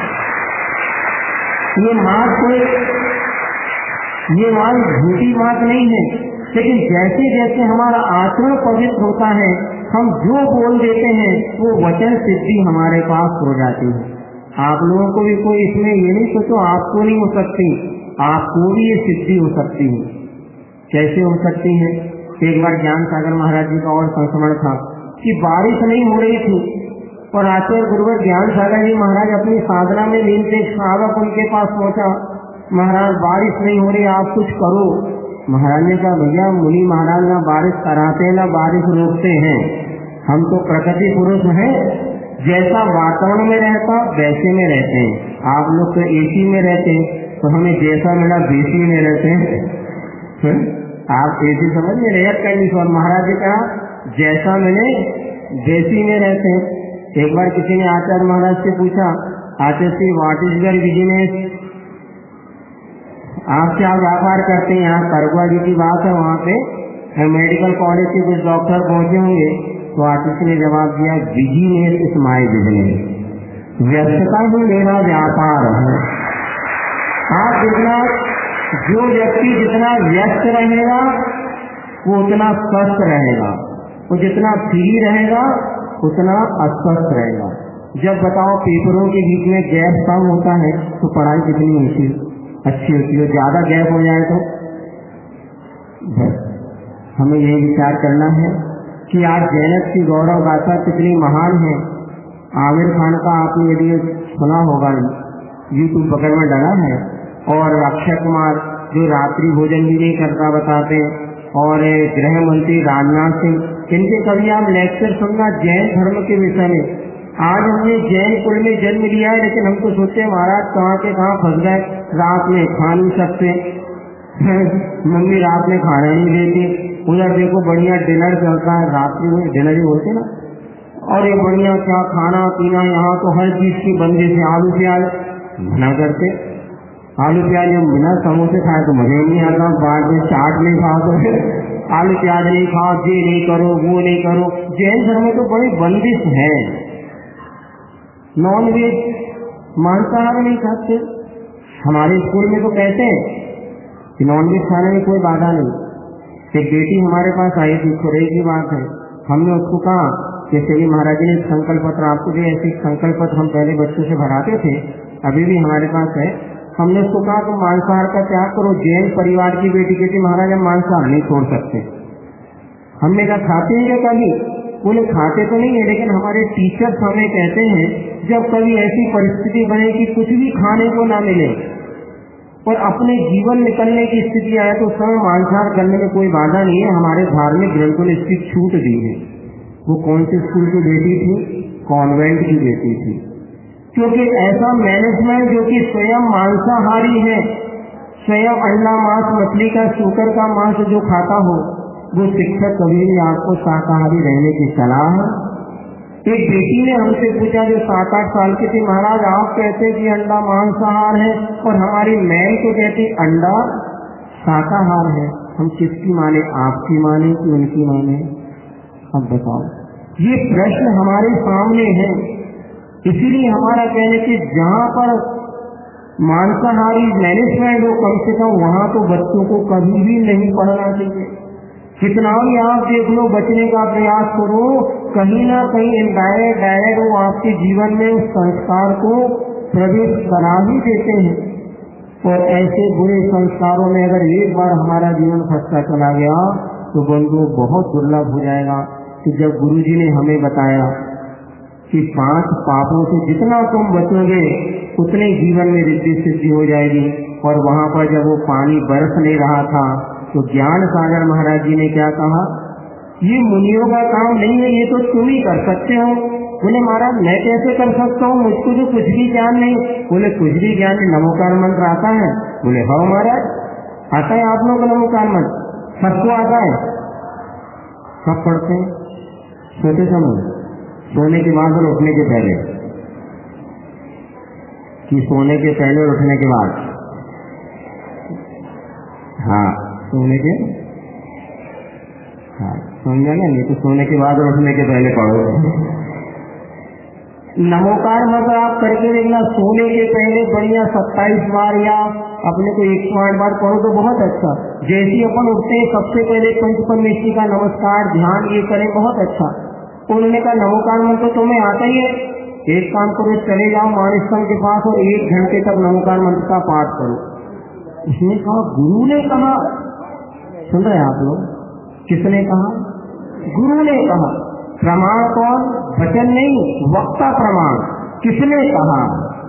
ये बात कोई ये बात झूठी बात नहीं है, लेकिन जैसे जैसे हमारा आचरण पवित्र होता है, हम जो बोल देते हैं वो वचन सिद्धि हमारे पास हो जाती है। आप लोगों को भी कोई इसमें ये नहीं सोचो आपको नहीं हो सकती, आपको भी ये सिद्धि हो सकती है। कैसे हो सकती है? एक बार ज्ञान सागर महाराज जी का और संस्मरण था कि बारिश नहीं हो रही थी और आचार्य गुरुवर ज्ञान सागर जी महाराज अपनी साधना में लीन थे। श्रावक उनके पास पहुंचा, महाराज बारिश नहीं हो रही, आप कुछ करो। महाराज ने कहा, भैया मुनि महाराज ना बारिश कराते ना बारिश रोकते हैं, हम तो प्रकृति पुरुष हैं, जैसा वातावरण में रहता वैसे में रहते हैं। आप लोग तो एसी में रहते हैं, तो हमें जैसा मिला बेसी में रहते हैं। है? आप एसी समझ में एयर कंडीशन, महाराज जी कहा जैसा मिले बेसी में रहते हैं। एक बार किसी ने आचार्य महाराज से पूछा, आचार्य Shri what is your business, आप क्या व्यापार करते हैं? यहाँ करगुआ जी की बात है, वहाँ पे मेडिकल कॉलेज के कुछ डॉक्टर पहुंचे होंगे। तो आचार्य ने जवाब दिया, बिजनेस इज माई बिजनेस, व्यस्तता ही मेरा व्यापार है। आप जितना जो व्यक्ति जितना व्यस्त रहेगा वो उतना स्वस्थ रहेगा, वो जितना फ्री रहेगा उतना अस्वस्थ रहेगा। जब बताओ पेपरों के बीच में गैप कम होता है तो पढ़ाई कितनी होती अच्छी होती है, ज्यादा गैप हो जाए तो बस। हमें यही विचार करना है कि आज जैनत की गौरव गाथा कितनी महान है। आमिर खान का आपने यदि सुना होगा, यूट्यूब बगल में डाला है, और अक्षय कुमार जो रात्रि भोजन भी नहीं करता बताते, और गृह मंत्री राजनाथ सिंह, इनके कभी आप लेक्चर सुनना जैन धर्म के विषय में। आज हमने जैन कुल में जन्म लिया है, लेकिन हम तो सोचते हैं महाराज कहाँ के कहाँ फंस गए, रात में खा नहीं सकते, मम्मी रात में खाना नहीं देती, उधर देखो बढ़िया डिनर चलता है, रात्रि में डिनर ही बोलते ना, और ये बढ़िया क्या खाना पीना, यहाँ तो हर चीज की बंदिश है। आलू प्याज ना करते, आलू प्याज जब बिना समोसे खाए तो मजे नहीं आता, बाद में चाट नहीं खाओ तो फिर आलू प्याज नहीं खाओ, ये नहीं करो वो नहीं करो। जैन धर्म में तो बड़ी बंदिश है, नॉन वेज मांसाहार नहीं खाते। हमारे स्कूल में तो कहते हैं कि नॉन वेज खाने में कोई बाधा नहीं। एक बेटी हमारे पास आई थी, खुरे की बात है, हमने उसको कहा जैसे ही महाराज जी ने संकल्प पत्र, आपको भी ऐसे संकल्प पत्र हम पहले बच्चों से भराते थे, अभी भी हमारे पास है। हमने उसको कहा तुम मांसाहार का त्याग करो। जैन परिवार की बेटी कहती महाराज हम मांसाहार नहीं छोड़ सकते। हमने कहा खाते हैं क्या कभी? बोले खाते तो नहीं है, लेकिन हमारे टीचर्स हमें कहते हैं जब कभी ऐसी परिस्थिति बने कि कुछ भी खाने को ना मिले और अपने जीवन निकलने की स्थिति आए तो स्वयं मांसाहार करने में कोई बाधा नहीं है। हमारे धार्मिक ग्रंथों ने इसकी छूट दी है। वो कौन सी स्कूल की बेटी थी? कॉन्वेंट की बेटी थी। क्योंकि ऐसा मैनेजमेंट जो कि स्वयं मांसाहारी है, स्वयं अंडा मांस मछली का शुकर का मांस जो खाता हो, वो शिक्षक कभी भी आपको शाकाहारी रहने की सलाह है। एक बेटी ने हमसे पूछा जो सात आठ साल की थी, महाराज आप कहते कि अंडा मांसाहार है और हमारी मैम तो कहती अंडा शाकाहार है, हम किसकी माने? आपकी माने कि उनकी माने? अब बताओ, ये प्रश्न हमारे सामने है। इसीलिए हमारा कहने कि जहाँ पर मांसाहारी मैनेजमेंट हो कम से कम वहाँ तो बच्चों को कभी भी नहीं पढ़ना चाहिए। कितना भी आप देख लो, बचने का प्रयास करो, कहीं ना कहीं इनडायरेक्ट डायरेक्ट वो आपके जीवन में उस संस्कार को प्रवेश करा ही देते हैं। और ऐसे बुरे संस्कारों में अगर एक बार हमारा जीवन फंसता चला गया तो बंधुओं बहुत दुर्लभ हो जाएगा। कि जब गुरुजी ने हमें बताया कि पांच पापों से जितना तुम बचोगे उतने जीवन में रिद्धि सिद्धि हो जाएगी, और वहां पर जब वो पानी बरस नहीं रहा था तो ज्ञान सागर महाराज जी ने क्या कहा, ये मुनियों का काम नहीं है, ये तो तुम ही कर सकते हो। बोले महाराज मैं कैसे कर सकता हूँ, मुझको तो कुछ भी ज्ञान नहीं। बोले कुछ भी ज्ञान नहीं, नमोकार मंत्र आता है? बोले हाँ महाराज आता है, आप लोगों को नमोकार मंत्र सबको आता है। सब पढ़ते हैं सोते समय, सोने के बाद और उठने के पहले, कि सोने के पहले और उठने के बाद? हाँ सोने के समझा ना, नहीं तो सोने के बाद और उठने के पहले पढ़ो। नमोकार मंत्र आप करके देखना, सोने के पहले बढ़िया सत्ताईस बार या अपने को एक सौ आठ बार पढ़ो तो बहुत अच्छा। जैसे ही अपन उठते हैं सबसे पहले पंच परमेश्वरी का नमस्कार ध्यान ये करें, बहुत अच्छा। उन्होंने कहा नमोकार मंत्र तुम्हें आता ही है, एक काम करो, चले जाओ मानस्तंभ के पास और एक घंटे तक नमोकार मंत्र का पाठ करो। उसने कहा गुरु ने कहा, सुन रहे आप लोग, किसने कहा? गुरु ने कहा। प्रमाण कौन? वचन नहीं, वक्ता प्रमाण। किसने कहा?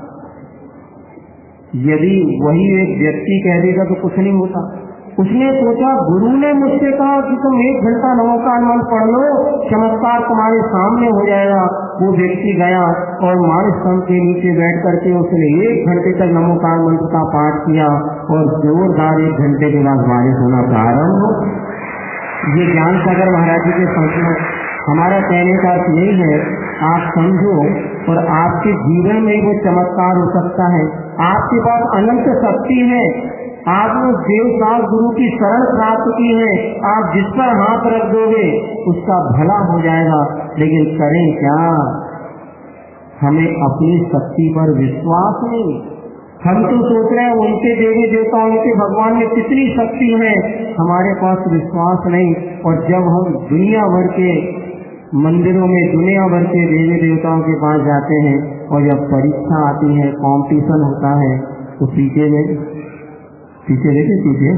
यदि वही एक व्यक्ति कह देगा तो कुछ नहीं होता। उसने सोचा गुरु ने मुझसे कहा कि तुम एक घंटा नमोकार मंत्र पढ़ लो, चमत्कार तुम्हारे सामने हो जाएगा। वो व्यक्ति गया और मानस्तंभ के नीचे बैठ करके उसने एक घंटे तक नमोकार मंत्र का पाठ किया और जोरदार एक घंटे के बाद बारिश होना प्रारंभ हो। ये ज्ञान सागर महाराज जी के संत में हमारा कहने का अर्थ नहीं है, आप समझो और आपके जीवन में वो चमत्कार हो सकता है। आपके पास अनंत शक्ति है, आपने देवदास गुरु की शरण प्राप्त की है, आप जिस पर हाथ रख दोगे उसका भला हो जाएगा। लेकिन करें क्या? हमें अपनी शक्ति पर विश्वास नहीं। हम तो सोच रहे हैं उनके देवी देवताओं के भगवान में कितनी शक्ति है, हमारे पास विश्वास नहीं। और जब हम दुनिया भर के मंदिरों में दुनिया भर के देवी देवताओं के पास जाते हैं और जब परीक्षा आती है, कंपटीशन होता है, तो पीछे में पीछे देखे पीछे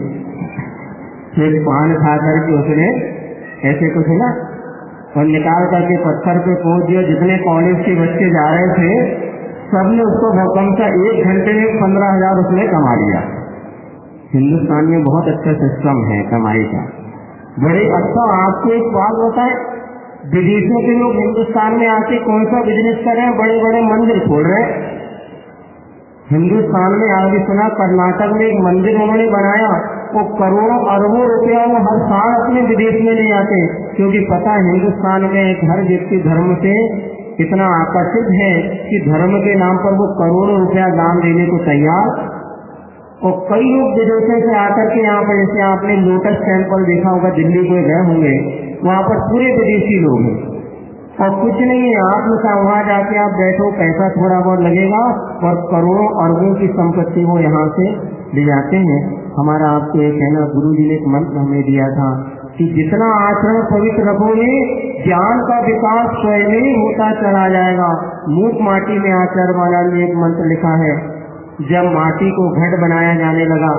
फिर पान खा करके उसने ऐसे कुछ ना और निकाल करके पत्थर पे पहुंच दिया। जितने कॉलेज के बच्चे जा रहे थे सबने उसको कम से एक घंटे में पंद्रह हजार उसने कमा लिया। हिंदुस्तान में बहुत अच्छा सिस्टम है कमाई का, बड़े अच्छा। आपको एक बात बताएं, विदेशों के लोग हिंदुस्तान में आके कौन सा बिजनेस कर रहे हैं? बड़े बड़े मंदिर खोल रहे हैं। हिंदुस्तान में आगे सुना कर्नाटक में एक मंदिर उन्होंने बनाया, वो करोड़ों अरबों रुपया वो हर साल अपने विदेश में ले जाते, क्योंकि पता हिंदुस्तान में एक हर व्यक्ति धर्म से इतना आकर्षित है कि धर्म के नाम पर वो करोड़ों रुपया दान देने को तैयार। और कई लोग विदेशों से आकर के यहाँ पर, जैसे आपने लोटस टेम्पल देखा होगा, दिल्ली को गए होंगे, वहाँ पर पूरे विदेशी लोग हैं और कुछ नहीं है। आप लोग वहाँ जाके आप बैठो, पैसा थोड़ा बहुत लगेगा और करोड़ों अरबों की संपत्ति वो यहाँ से ले जाते हैं। हमारा आपको एक है ना, गुरु जी ने एक मंत्र हमें दिया था कि जितना आचरण पवित्र रखोगे ज्ञान का विकास स्वयं ही होता चला जाएगा। मूक माटी में आचार्य वाला ने एक मंत्र लिखा है, जब माटी को घट बनाया जाने लगा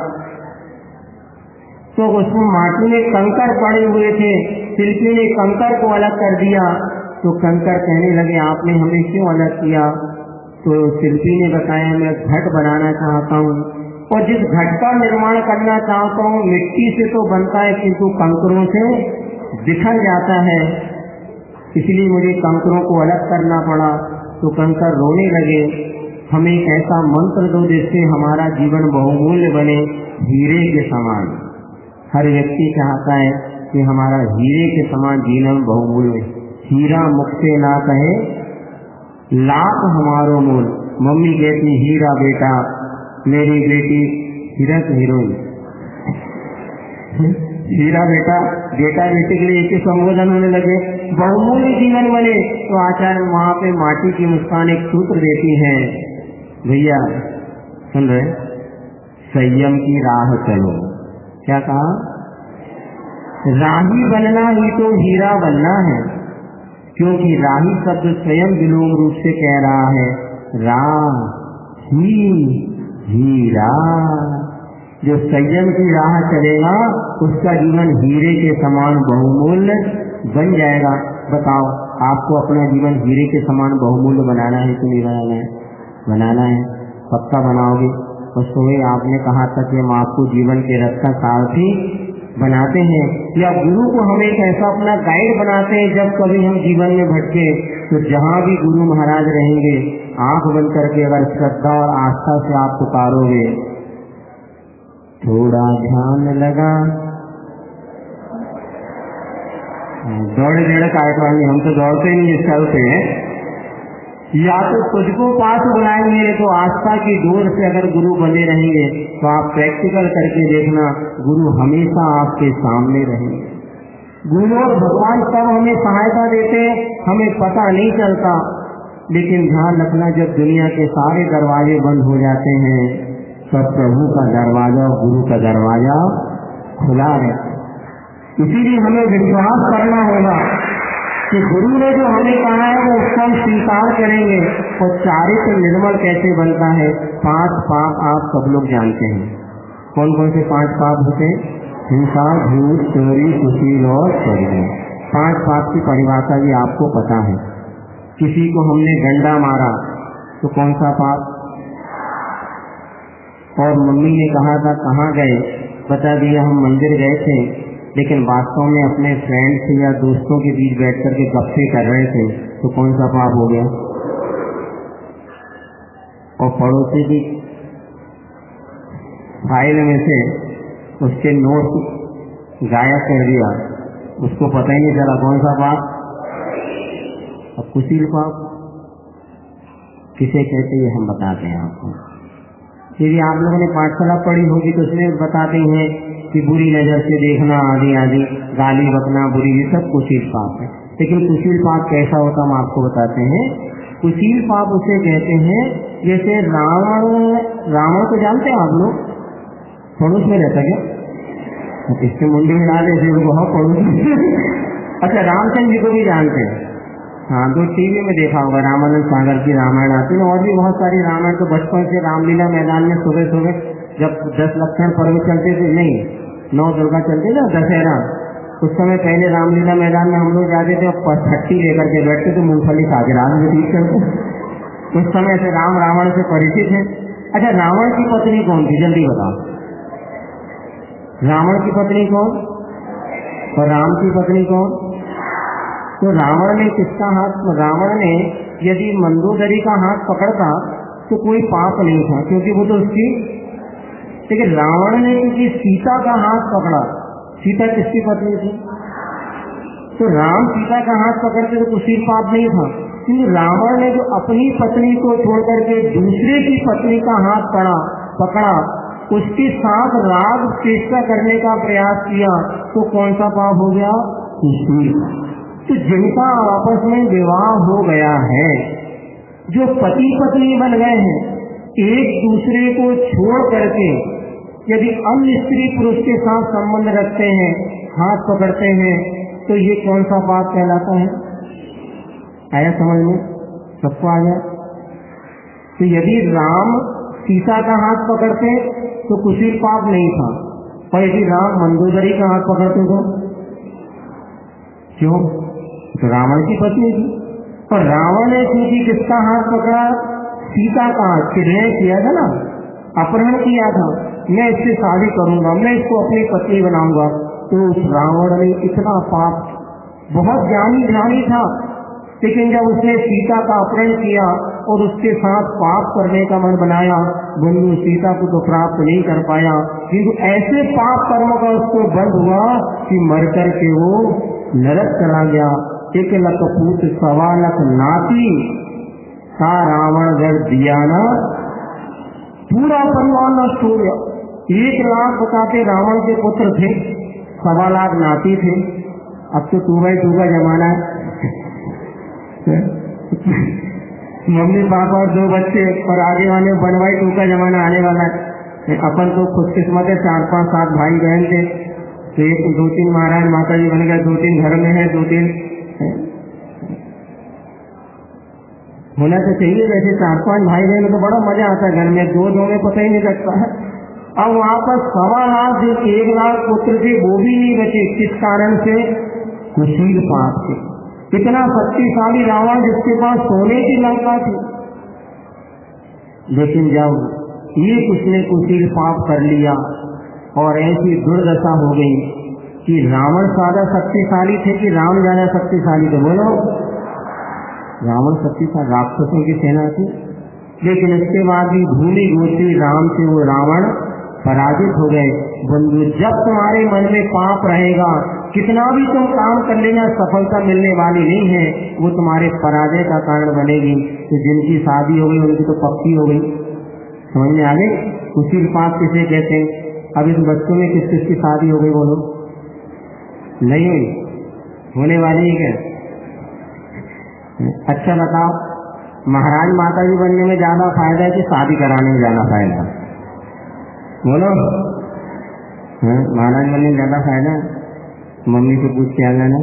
तो उसमें माटी में कंकर पड़े हुए थे, शिल्पी ने कंकर को अलग कर दिया। तो कंकर कहने लगे आपने हमें क्यों अलग किया? तो शिल्पी ने बताया मैं घट बनाना चाहता हूँ और जिस घट का निर्माण करना चाहता हूँ मिट्टी से तो बनता है किंतु कंकरों से बिखर जाता है, इसलिए मुझे कंकरों को अलग करना पड़ा। तो कंकर रोने लगे, हमें एक ऐसा मंत्र दो जिससे हमारा जीवन बहुमूल्य बने, हीरे के समान। हर व्यक्ति चाहता है कि हमारा हीरे के समान जीवन बहुमूल्य। हीरा मुझसे ना कहे लाख हमारो मूल। मम्मी कहती हीरा बेटा, मेरी बेटी हीरक हीरोइन। हीरा बेटा, बेटा बेटी के लिए एक ही संबोधन होने लगे, बहुमूल्य जीवन बने। तो आचार्य वहां पे माटी की मुस्कान एक सूत्र देती है, भैया सुन रहे, संयम की राह चलो। क्या कहा? राही बनना ही तो हीरा बनना है, क्योंकि राही शब्द स्वयं विलोम रूप से कह रहा है राह ही हीरा। जो संयम की राह चलेगा उसका जीवन हीरे के समान बहुमूल्य बन जाएगा। बताओ आपको अपना जीवन हीरे के समान बहुमूल्य बनाना है कि नहीं बनाना है? बनाना है, पक्का बनाओगे। और सोए आपने कहा था कि हम आपको जीवन के रक्षा सारथी बनाते हैं या गुरु को हम एक ऐसा अपना गाइड बनाते हैं, जब कभी हम जीवन में भटके तो जहाँ भी गुरु महाराज रहेंगे आंख बंद करके अगर श्रद्धा और आस्था से आप पुकारोगे, थोड़ा ध्यान लगा, दौड़े दौड़े कार्यक्रम हम तो दौड़ते ही नहीं, चलते हैं, या तो तुझको पास बुलाएंगे तो आस्था की डोर से अगर गुरु बने रहेंगे तो आप प्रैक्टिकल करके देखना, गुरु हमेशा आपके सामने रहेंगे। गुरु और भगवान तब हमें सहायता देते हैं, हमें पता नहीं चलता। लेकिन ध्यान रखना, जब दुनिया के सारे दरवाजे बंद हो जाते हैं तब प्रभु का दरवाजा, गुरु का दरवाजा खुला है। इसीलिए हमें विश्वास करना होगा कि गुरु ने जो हमें कहा है वो उसका हम स्वीकार करेंगे। और चारित्र निर्मल कैसे बनता है? पांच पाप आप सब लोग जानते हैं। कौन कौन से पांच पाप होते हैं? हिंसा, झूठ, चोरी, कुशील और चोरी। पांच पाप की परिभाषा भी आपको पता है। किसी को हमने डंडा मारा तो कौन सा पाप? और मम्मी ने कहा था कहाँ गए, बता दिया हम मंदिर गए थे, लेकिन वास्तव में अपने फ्रेंड्स या दोस्तों के बीच बैठ करके गप्पे कर रहे थे, तो कौन सा पाप हो गया? और पड़ोसी की फाइल में से उसके नोट गायब कर दिया, उसको पता ही नहीं चला, कौन सा पाप? अब कुशील पाप किसे कहते हैं हम बताते हैं आपको। यदि आप लोगों ने पाठशाला पढ़ी होगी तो उसमें बताते हैं कि बुरी नजर से देखना आदि आदि, गाली बकना, बुरी, ये सब कुशील पाप है। लेकिन कुशील पाप कैसा होता हम आपको बताते हैं। कुशील पाप उसे कहते हैं जैसे रावण, रावण को जानते हैं आप लोग? पड़ोस में रहता क्या? इसके मुंडी हिला देते बहुत पड़ोस में। अच्छा, रामचंद्र जी को भी जानते हैं? हाँ, तो टीवी में देखा होगा, रामानंद सागर की रामायण आती है और भी बहुत सारी रामायण। तो बचपन से रामलीला मैदान में सुबह सुबह जब दस लक्षण पर्व चलते थे, नहीं नौ दुर्गा चलते ना, दशहरा, उस समय पहले रामलीला मैदान में हम लोग जाते थे और छट्टी लेकर के बैठते थे, मूंगफली खाते रात में ठीक करते। उस समय से राम रावण से परिचित है। अच्छा, रावण की पत्नी कौन थी जल्दी बताओ? रावण की पत्नी कौन और राम की पत्नी कौन? तो रावण ने किसका हाथ? रावण ने यदि मंदोदरी का हाथ पकड़ता तो कोई पाप नहीं था, क्योंकि वो तो उसकी। लेकिन रावण ने क्योंकि सीता का हाथ पकड़ा, सीता किसकी पत्नी थी, तो राम सीता का हाथ पकड़ते तो कुशील पाप नहीं था। क्योंकि रावण ने जो अपनी पत्नी को छोड़ करके दूसरे की पत्नी का हाथ पड़ा पकड़ा, उसके साथ राग चेष्टा करने का प्रयास किया, तो कौन सा पाप हो गया? कुशील। तो जिनका आपस में विवाह हो गया है, जो पति पत्नी बन गए हैं, एक दूसरे को छोड़ करके यदि अन्य स्त्री पुरुष के साथ संबंध रखते हैं, हाथ पकड़ते हैं, तो ये कौन सा पाप कहलाता है? आया समझ में? सबको आ गया? तो यदि राम सीता का हाथ पकड़ते तो कुशील पाप नहीं था, और यदि राम मंदोदरी का हाथ पकड़ते तो क्यों? तो रावण की पत्नी थी, और रावण ने क्योंकि किसका हाथ पकड़ा? सीता का हाथ। किडनैप किया था ना, अपहरण किया था, मैं इससे शादी करूंगा, मैं इसको अपनी पत्नी बनाऊंगा। तो उस रावण ने इतना पाप, बहुत ज्ञानी ज्ञानी था, लेकिन जब उसने सीता का अपहरण किया और उसके साथ पाप करने का मन बनाया, बंधु सीता को तो प्राप्त नहीं कर पाया, किंतु ऐसे पाप कर्म का उसको बंध हुआ कि मर करके वो नरक चला गया। एक लख पूत सवा लख नाती सा रावण घर दिया ना, पूरा परिवार नष्ट हो गया। एक लाख बताते रावण के पुत्र थे, सवा लाख नाती थे। अब तो टू बाई टू का जमाना है, मम्मी पापा और दो बच्चे, और आगे वाले वन बाई टू का जमाना आने वाला है। अपन तो खुशकिस्मत है, चार पांच सात भाई बहन थे, तो एक दो तीन महाराज माता जी बन गए, दो तीन घर में है, दो तीन होना तो चाहिए। वैसे चार पांच भाई बहन तो बड़ा मजा आता है घर में, दो दो में पता ही नहीं लगता है। अब वहां पर सवा लाख जो एक लाख पुत्र थे वो भी नहीं बचे, किस कारण से? कुशील पाप से। इतना शक्तिशाली रावण जिसके पास सोने की लंका थी, लेकिन जब ये उसने कुशील पाप कर लिया और ऐसी दुर्दशा हो गई कि रावण ज्यादा शक्तिशाली थे कि राम ज्यादा शक्तिशाली थे? बोलो, रावण शक्तिशाली, राक्षसों की सेना थी, लेकिन इसके बाद भी भूमि गोत्री राम से वो रावण पराजित हो गए। बंधु, जब तुम्हारे मन में पाप रहेगा, कितना भी तुम काम कर लेना, सफलता मिलने वाली नहीं है, वो तुम्हारे पराजय का कारण बनेगी। तो जिनकी शादी हो गई उनकी तो पक्की हो गई। समझ में आ गई? कुशील पाप किसे कहते हैं? अब इस बच्चों में किस किस की शादी हो गई बोलो? नहीं हुई? होने वाली है क्या? अच्छा बताओ, महाराज माता जी बनने में ज्यादा फायदा है कि शादी कराने में ज्यादा फायदा? बोलो। महाराज बनने में ज्यादा फायदा? मम्मी से पूछ के आ जाना।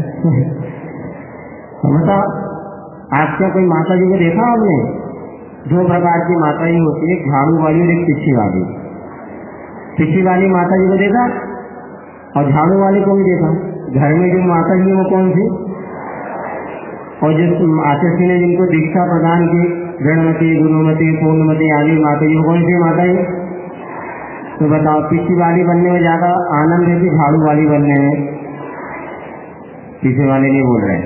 बताओ, आप क्या कोई माता जी को देखा आपने? दो प्रकार की माता जी होती है, झाड़ू वाली और एक पिछी वाली। पिछी वाली माता जी को देखा और झाड़ू वाली को भी देखा। घर में जो माता जी वो कौन सी? और जिस आचार्य जी ने जिनको दीक्षा प्रदान की, गणमती, गुरुमती, पूर्णमती आदि माता जी, कौन सी माता जी? तो बताओ, पिछी वाली बनने में ज्यादा आनंद है कि झाड़ू वाली बनने में? पीछे वाले नहीं बोल रहे,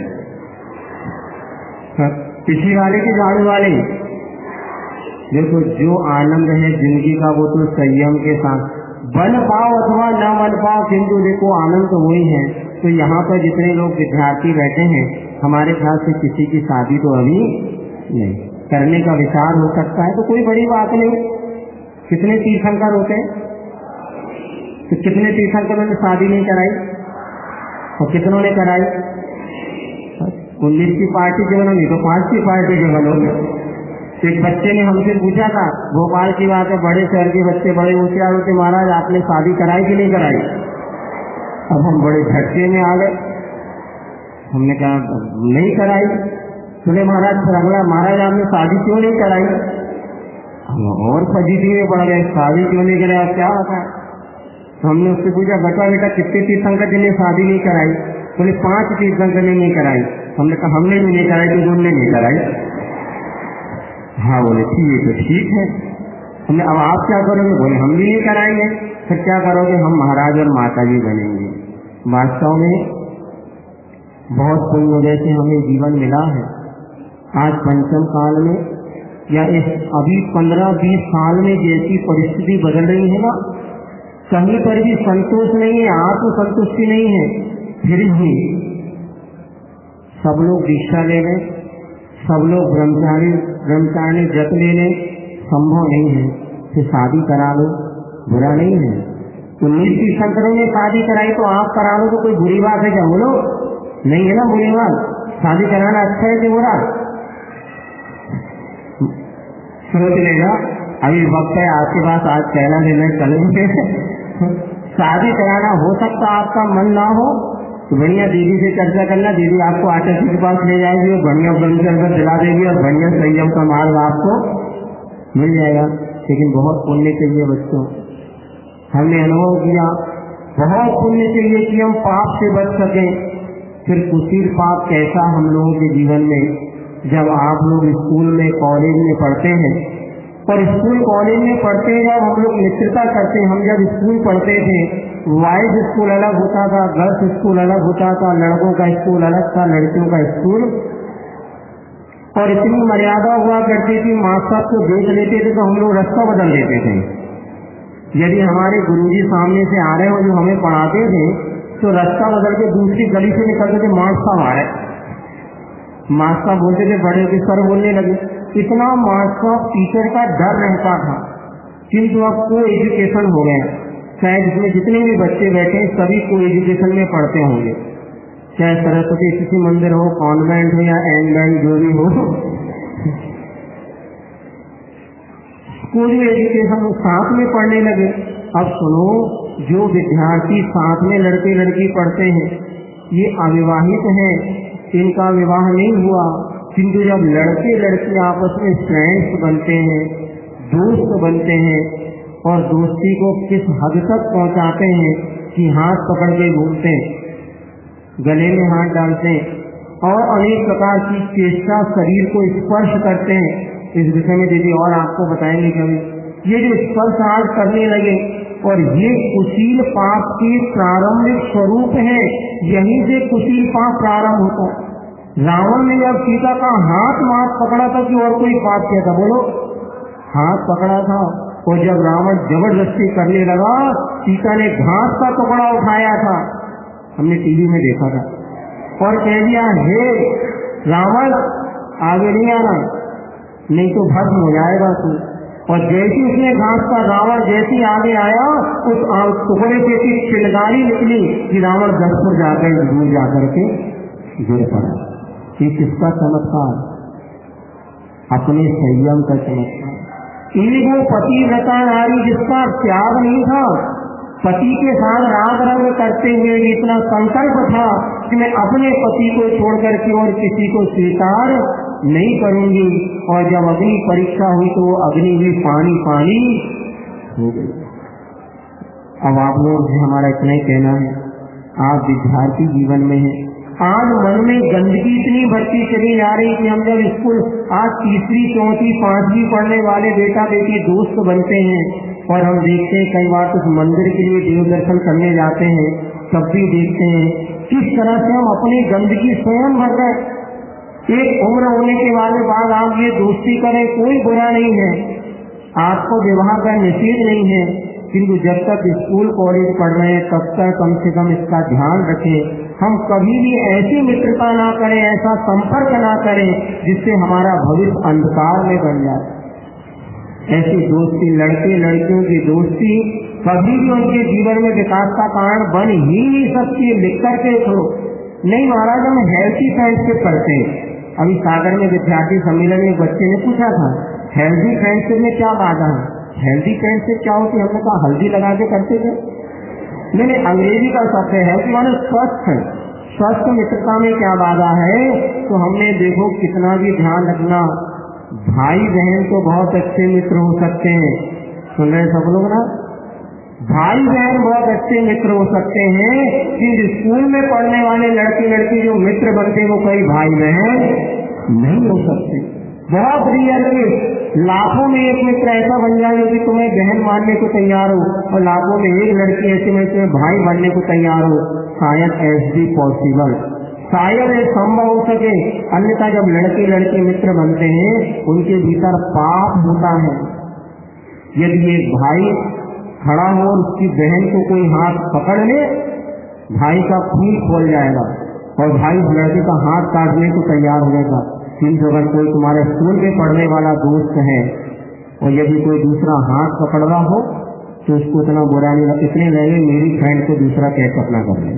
पिछली वाले की झाड़ू वाले? देखो, जो आनंद है जिंदगी का वो तो संयम के साथ बन पाओ अथवा न बन पाओ, किंतु देखो आनंद तो वही है। तो यहाँ पर जितने लोग विद्यार्थी बैठे हैं, हमारे ख्याल से किसी की शादी तो अभी नहीं, करने का विचार हो सकता है, तो कोई बड़ी बात नहीं। कितने तीर्थंकर होते हैं? तो कितने तीर्थंकरों ने शादी नहीं कराई और कितनों ने कराई? उन्नीस की पार्टी जो बनी तो पांच की पार्टी जो बनोगे। एक बच्चे ने हमसे पूछा था, भोपाल की बात है, बड़े शहर के बच्चे बड़े होशियार होते, महाराज आपने शादी कराई कि नहीं कराई? अब हम बड़े झटके में आ गए। हमने कहा नहीं कराई। बोले महाराज फिर अगला, महाराज आपने शादी क्यों नहीं कराई? हम और फजीती में पड़ गए, शादी क्यों नहीं कराई, क्या होता है? तो हमने उससे पूछा, बेटा बेटा कितने तीर्थंकर जी ने शादी नहीं कराई? बोले पांच तीर्थंकर ने नहीं कराई। हमने कहा हमने भी नहीं कराई, तो उन्होंने नहीं कराई। हाँ बोले ठीक है, तो ठीक है। हमने अब आप क्या करोगे? बोले हम भी नहीं कराएंगे। फिर क्या करोगे? हम महाराज और माता जी बनेंगे। वास्तव में बहुत पुण्योदय से हमें जीवन मिला है। आज पंचम काल में या इस अभी पंद्रह बीस साल में जैसी परिस्थिति बदल रही है ना, कहीं पर भी संतोष नहीं है, आत्म संतुष्टि नहीं है। फिर भी सब लोग दीक्षा ले लें, सब लोग ब्रह्मचारी ब्रह्मचारी व्रत ले लें, संभव नहीं है। फिर शादी करा लो, बुरा नहीं है। उन्नीस तीर्थंकरों ने शादी कराई तो आप करा लो तो कोई बुरी बात है क्या? बोलो, नहीं है ना बुरी बात। शादी कराना अच्छा है कि बुरा? सोच लेगा, अभी वक्त है आपके पास, आज कहना देना चलेंगे। शादी कराना हो सकता आपका मन ना हो तो बढ़िया दीदी से चर्चा करना, दीदी आपको आचार्य जी के पास ले जाएगी और बढ़िया ब्रह्मचर्य दिला देगी और बढ़िया संयम का मार्ग आपको मिल जाएगा। लेकिन बहुत पुण्य चाहिए बच्चों, हमने अनुभव किया, बहुत पुण्य चाहिए कि हम पाप से बच सकें। फिर कुशील पाप कैसा हम लोगों के जीवन में, जब आप लोग स्कूल में कॉलेज में पढ़ते हैं, और स्कूल कॉलेज में पढ़ते हैं जब हम लोग मित्रता करते हैं। हम जब स्कूल पढ़ते थे, बॉयज स्कूल अलग होता था, गर्ल्स स्कूल अलग होता था, लड़कों का स्कूल अलग था, लड़कियों का स्कूल, और इतनी मर्यादा हुआ करती थी, मास्टर को देख लेते थे तो हम लोग रास्ता बदल देते थे। यदि हमारे गुरुजी सामने से आ रहे हो जो हमें पढ़ाते थे, तो रास्ता बदल के दूसरी गली से निकलते थे, मास्टर आ रहे, मास्टर बोलते थे, बड़े के सर बोलने लगे। इतना मास्टर टीचर का डर रहता था। किंतु अब को एजुकेशन हो गया, चाहे जिसमें जितने भी बच्चे बैठे हैं सभी को एजुकेशन में पढ़ते होंगे, चाहे सरस्वती शिशु मंदिर हो, कॉन्वेंट हो या एंगलैंड जो भी हो, स्कूल में एजुकेशन साथ में पढ़ने लगे। अब सुनो, जो विद्यार्थी साथ में लड़के लड़की पढ़ते हैं ये अविवाहित हैं, इनका विवाह नहीं हुआ, किंतु जब लड़के लड़की आपस में फ्रेंड्स बनते हैं, दोस्त बनते हैं, और दोस्ती को किस हद तक पहुंचाते हैं कि हाथ पकड़ के घूमते हैं, गले में हाथ डालते हैं और अनेक प्रकार की चेष्टा शरीर को स्पर्श करते हैं। इस विषय में दीदी और आपको बताएंगे कभी। ये जो स्पर्श आज करने लगे, और ये कुशील पाप की प्रारंभिक स्वरूप है, यहीं से कुशील पाप प्रारंभ होता है। रावण ने जब सीता का हाथ माथ पकड़ा था कि और कोई पाप किया था? बोलो, हाथ पकड़ा था, और जब रावण जबरदस्ती करने लगा, सीता ने घास का टुकड़ा उठाया था, हमने टीवी में देखा था, और कह दिया, हे रावण आगे नहीं आना, नहीं तो भस्म हो जाएगा तू। और जैसे उसने घास का, रावण जैसे आगे आया, उस टुकड़े से चिंगारी निकली कि रावण दस फुट जाकर दूर जाकर के गिर पड़ा। ये किसका चमत्कार? अपने संयम का चमत्कार। एक वो पतिव्रता नारी जिसका त्याग नहीं था, पति के साथ राग रंग करते हुए इतना संकल्प था कि मैं अपने पति को छोड़कर के और किसी को स्वीकार नहीं करूंगी, और जब अग्नि परीक्षा हुई तो वो अग्नि भी पानी पानी हो गई। अब आप लोग से हमारा इतना ही कहना है, आप विद्यार्थी जीवन में है, आज मन में गंदगी इतनी बढ़ती चली जा रही कि हम जब स्कूल आज तीसरी चौथी पांचवी पढ़ने वाले बेटा बेटी दोस्त बनते हैं और हम देखते हैं कई बार कुछ मंदिर के लिए देव दर्शन करने जाते हैं, तब भी देखते हैं किस तरह से हम अपनी गंदगी स्वयं भर गए। एक उम्र होने के बाद आप ये दोस्ती करें, कोई बुरा नहीं है, आपको विवाह का निषेध नहीं है, किंतु जब तक स्कूल कॉलेज पढ़ रहे हैं तब तक कम से कम इसका ध्यान रखें, हम कभी भी ऐसी मित्रता ना करें, ऐसा संपर्क ना करें जिससे हमारा भविष्य अंधकार में बन जाए। ऐसी दोस्ती, लड़के लड़कियों की दोस्ती कभी भी उनके जीवन में विकास का कारण बन ही नहीं सकती। लिख करके तो नहीं महाराज, हम हेल्थी फ्रेंडशिप करते हैं। अभी सागर में विद्यार्थी सम्मेलन में बच्चे ने पूछा था हेल्थी फ्रेंडशिप में क्या बाधा है। हेल्थी फ्रेंडशिप क्या होती है? हमने कहा हल्दी लगा के करते थे। मैंने अंग्रेजी का शब्द है हेल्थी माने स्वस्थ। स्वस्थ मित्रता में क्या बाधा है? तो हमने देखो कितना भी ध्यान रखना, भाई बहन तो बहुत अच्छे मित्र हो सकते हैं, सुन रहे सब लोग ना, भाई बहन बहुत अच्छे मित्र हो सकते हैं, कि स्कूल में पढ़ने वाले लड़के लड़की जो मित्र बनते वो कई भाई बहन नहीं हो सकते। बहुत रियल, लाखों में एक मित्र ऐसा बन जाए कि तुम्हें बहन मानने को तैयार हो, और लाखों में एक लड़की ऐसे में तुम्हें भाई बनने को तैयार हो। शायद ऐसी पॉसिबल, शायद ये संभव हो सके। अन्यथा जब लड़के लड़के मित्र बनते हैं उनके भीतर पाप होता है। यदि एक भाई खड़ा हो और उसकी बहन को कोई हाथ पकड़ ले, भाई का खून खोल जाएगा और भाई उस लड़के का हाथ काटने को तैयार हो जाएगा। किंतु अगर कोई तुम्हारे स्कूल में पढ़ने वाला दोस्त है और यदि कोई दूसरा हाथ पकड़ रहा हो तो उसको इतना बुरा नहीं लगेगा, इतने लगे मेरी फ्रेंड को दूसरा कैचअप ना कर ले,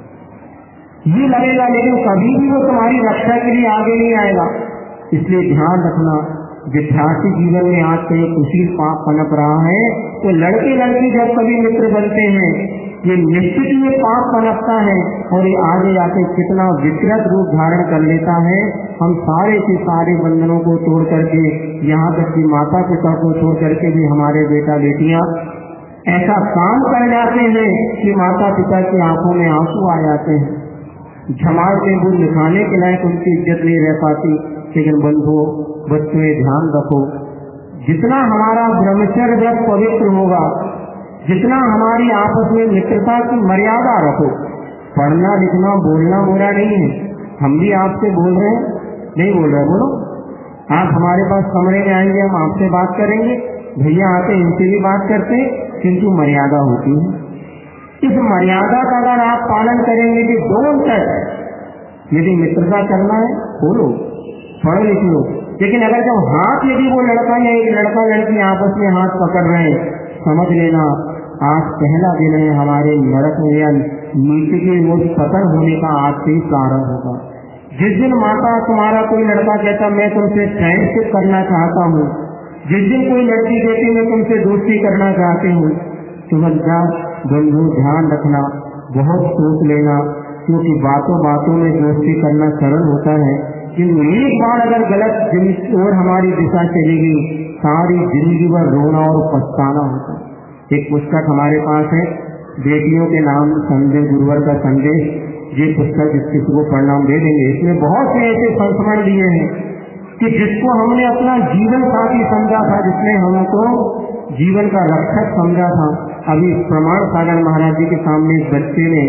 ये लगेगा, लेकिन कभी भी वो तुम्हारी रक्षा के लिए आगे नहीं आएगा। इसलिए ध्यान रखना, विद्यार्थी जीवन में आज कहीं कुशील पाप पनप रहा है तो लड़के लड़की जब कभी मित्र बनते हैं ये निश्चित ही पाप पनपता है और ये आगे जाके कितना विकृत रूप धारण कर लेता है। हम सारे के सारे बंधनों को तोड़ करके, यहाँ तक कि माता पिता को छोड़ करके भी हमारे बेटा बेटियां ऐसा काम कर जाते हैं कि माता पिता की आंखों में आंसू आ जाते हैं। झमाड़ में बुद्ध दिखाने के लायक उनकी इज्जत नहीं रह पाती। लेकिन बंधुओं, बच्चों में ध्यान रखो, जितना हमारा ब्रह्मचर्य व्रत पवित्र होगा, जितना हमारी आपस में मित्रता की मर्यादा रखो। पढ़ना लिखना बोलना बुरा नहीं है, हम भी आपसे बोल रहे हैं, नहीं बोल रहे, बोलो। आप हमारे पास कमरे में आएंगे, हम आपसे बात करेंगे, भैया आते इनसे भी बात करते, किंतु मर्यादा होती है। इस मर्यादा का अगर आप पालन करेंगे कि डोंट टच, यदि मित्रता करना है बोलो, पढ़ लिख लो, लेकिन अगर जब हाथ यदि वो लड़का या एक लड़का लड़की आपस में हाथ पकड़ रहे हैं, समझ लेना आज पहला दिन है हमारे नरक में या नीति की वो पतन होने का आज से ही प्रारंभ होगा। जिस दिन माता तुम्हारा कोई लड़का कहता मैं तुमसे फ्रेंडशिप करना चाहता हूँ, जिस दिन कोई लड़की कहती मैं तुमसे दोस्ती करना चाहती हूँ, तो बच्चा बंधु ध्यान रखना, बहुत सोच लेना, क्योंकि बातों बातों में दोस्ती करना सरल होता है, किन्तु एक बार अगर गलत जिस और हमारी दिशा चलेगी सारी जिंदगी भर रोना और पछताना होता है। एक पुस्तक हमारे पास है, बेटियों के नाम संदेश गुरुवर का संदेश, ये पुस्तक जिस किसी को पढ़ना हम दे देंगे। इसमें बहुत से ऐसे संस्मरण दिए हैं कि जिसको हमने अपना जीवन साथी समझा था, जिसने हमको जीवन का रक्षक समझा था। अभी प्रमाण सागर महाराज जी के सामने एक बच्चे ने,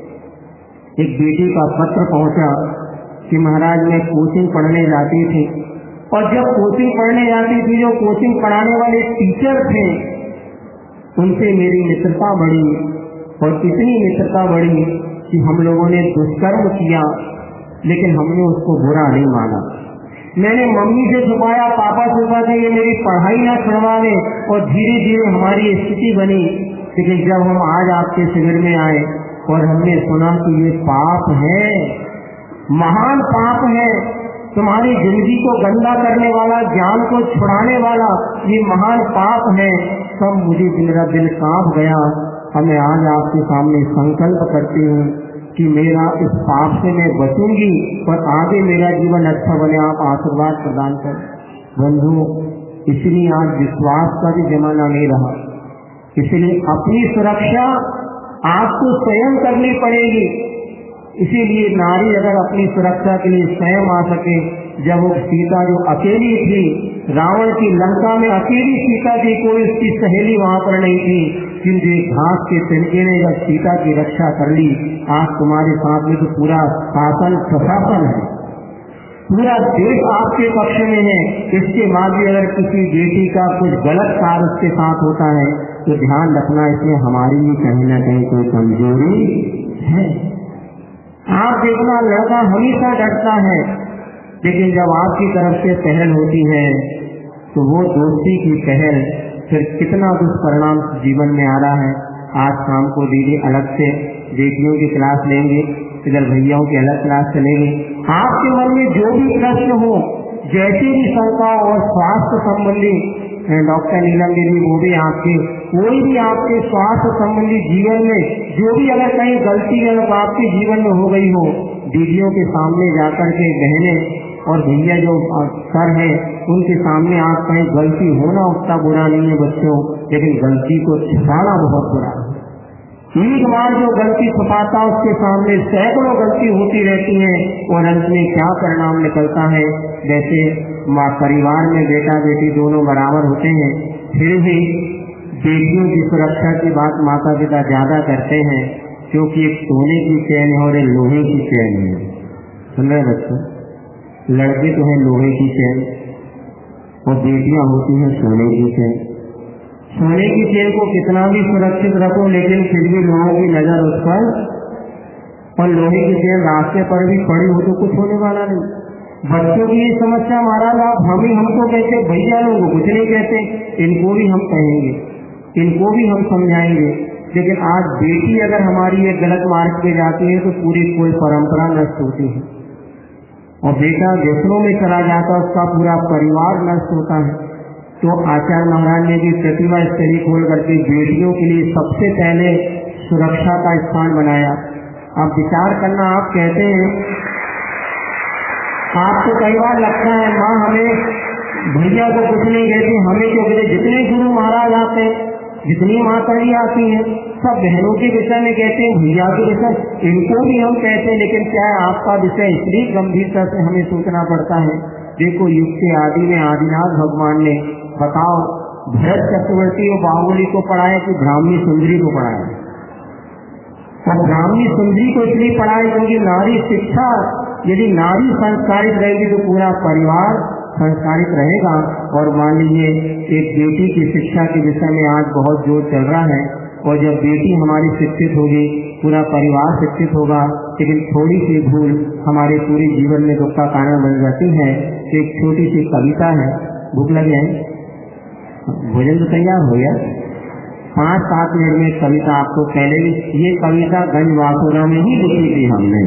एक बेटी का पत्र पहुंचा कि महाराज मैं कोचिंग पढ़ने जाती थी, और जब कोचिंग पढ़ने जाती थी जो कोचिंग पढ़ाने वाले टीचर थे उनसे मेरी मित्रता बढ़ी, और इतनी मित्रता बढ़ी कि हम लोगों ने दुष्कर्म किया, लेकिन हमने उसको बुरा नहीं माना। मैंने मम्मी से छुपाया, पापा से छुपाया, ये मेरी पढ़ाई ना छुड़वा ले, और धीरे धीरे हमारी स्थिति बनी। लेकिन जब हम आज आपके शिविर में आए और हमने सुना कि ये पाप है, महान पाप है, तुम्हारी जिंदगी को गंदा करने वाला, ज्ञान को छुड़ाने वाला ये महान पाप है। तब मुझे मेरा दिल कांप गया। अब मैं आज आपके सामने संकल्प करती हूँ कि मेरा इस पाप से मैं बचूंगी और आगे मेरा जीवन अच्छा बने। आप आशीर्वाद प्रदान करें। बंधु, इसलिए आज विश्वास का भी जमाना नहीं रहा, इसलिए अपनी सुरक्षा आपको स्वयं करनी पड़ेगी। इसीलिए नारी अगर अपनी सुरक्षा के लिए स्वयं आ सके, जब वो सीता जो अकेली थी, रावण की लंका में अकेली सीता थी, कोई उसकी सहेली वहां पर नहीं थी, किंतु घास के तिनके ने जब सीता की रक्षा कर ली। आज तुम्हारे साथ में तो पूरा शासन प्रशासन है, पूरा देश आपके पक्ष में है। इसके बाद भी अगर किसी बेटी का कुछ गलत कार्य उसके साथ होता है तो ध्यान रखना, इसमें हमारी भी कहीं ना कहीं कोई कमजोरी है। आप देखना, लड़का हमेशा डरता है, लेकिन जब आपकी तरफ से पहल होती है तो वो दोस्ती की पहल फिर कितना दुष्परिणाम जीवन में आ रहा है। आज शाम को दीदी अलग से बेटियों की क्लास लेंगे, इधर भैयाओं की अलग क्लास चलेंगे। आपके मन में जो भी प्रश्न हो, जैसी भी शंका और स्वास्थ्य संबंधी, डॉक्टर नीलम देवी वो भी आपके, कोई भी आपके स्वास्थ्य संबंधी जीवन में जो भी अगर कहीं गलती अगर आपके जीवन में हो गई हो, दीदियों के सामने जाकर के, बहने और भैया जो सर है उनके सामने आप कहीं गलती होना उतना बुरा नहीं है बच्चों, लेकिन गलती को छिपाना बहुत बुरा है। एक बार जो गलती छुपाता उसके सामने सैकड़ों गलती होती रहती है और अंत में क्या परिणाम निकलता है। जैसे माँ परिवार में बेटा बेटी दोनों बराबर होते हैं, फिर भी बेटियों की सुरक्षा की बात माता पिता ज्यादा करते हैं, क्योंकि एक सोने की चैन है और एक लोहे की चैन है। सुन रहे बच्चों, लड़के तो हैं लोहे की चैन और बेटियां होती हैं सोने की चैन। सोने की चेन को कितना भी सुरक्षित रखो, लेकिन फिर भी लोगों की नजर उस पर, और लोहे की चेन रास्ते पर भी पड़ी हो तो कुछ होने वाला नहीं। बच्चों की ये समस्या महाराज, आप हम ही हमको कहते, भैया लोगों को कुछ नहीं कहते, इनको भी हम कहेंगे, इनको भी हम समझाएंगे। लेकिन आज बेटी अगर हमारी एक गलत मार्ग पे जाती है तो पूरी कोई परंपरा नष्ट होती है, और बेटा व्यसनों में चला जाता है, उसका पूरा परिवार नष्ट होता है। तो आचार्य महाराज ने भी प्रतिभा स्तरी खोल करके बेटियों के लिए सबसे पहले सुरक्षा का स्थान बनाया। अब विचार करना, आप कहते हैं, आपको कई बार लगता है माँ हमें भैया को कुछ नहीं कहती, हमें क्यों कहते। जितने गुरु महाराज आते हैं, जितनी माता जी आती हैं, सब बहनों के विषय में कहते हैं, भैया के विषय इनको भी हम कहते हैं, लेकिन क्या है आपका विषय इतनी गंभीरता से हमें सोचना पड़ता है। देखो, युग के आदि में आदिनाथ भगवान ने, बताओ, भरत चक्रवर्ती और बाहुबली को पढ़ाया कि ब्राह्मणी सुंदरी को पढ़ाया। और ब्राह्मणी सुंदरी को इसलिए पढ़ाया क्योंकि नारी शिक्षा, यदि नारी संस्कारित रहेगी तो पूरा परिवार संस्कारित रहेगा। और मान लीजिए एक बेटी की शिक्षा के विषय में आज बहुत जोर चल रहा है, और जब बेटी हमारी शिक्षित होगी पूरा परिवार शिक्षित होगा। लेकिन थोड़ी सी भूल हमारे पूरे जीवन में दुख का कारण बन जाती है। एक छोटी सी कविता है, भूख लगी है, भोजन तो तैयार हो गया, पांच सात मिनट में कविता आपको पहले भी, ये कविता गंज वासुरा में ही लिखी थी हमने।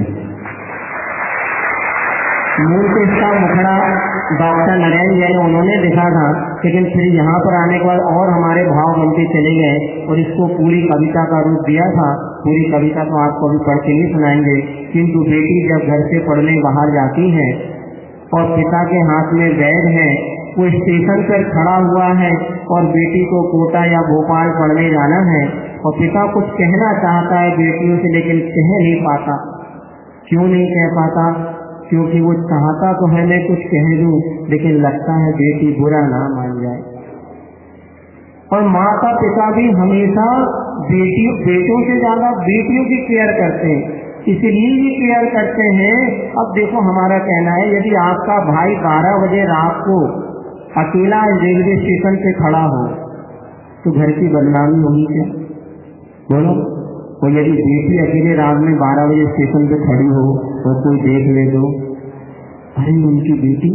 मूल तो इसका मुखड़ा डॉक्टर नरेंद्र जैन उन्होंने लिखा था, लेकिन फिर यहाँ पर आने के बाद और हमारे भाव बनते चले गए और इसको पूरी कविता का रूप दिया था। पूरी कविता तो आपको अभी पढ़ के नहीं सुनाएंगे, किंतु बेटी जब घर से पढ़ने बाहर जाती है और पिता के हाथ में बैग है, वो स्टेशन पर खड़ा हुआ है और बेटी को कोटा या भोपाल पढ़ने जाना है, और पिता कुछ कहना चाहता है बेटियों से, लेकिन कह नहीं पाता। क्यों नहीं कह पाता? क्योंकि वो चाहता तो है मैं कुछ कह दूं, लेकिन लगता है बेटी बुरा ना मान जाए। और माता पिता भी हमेशा बेटी बेटों से ज्यादा बेटियों की केयर करते हैं, इसलिए भी केयर करते हैं। अब देखो, हमारा कहना है, यदि आपका भाई बारह बजे रात को अकेला रेलवे स्टेशन पे खड़ा हो तो घर की बदनामी होगी क्या? बोलो। और यदि बेटी अकेले रात में बारह बजे स्टेशन पे खड़ी हो और कोई देख ले तो, अरे उनकी बेटी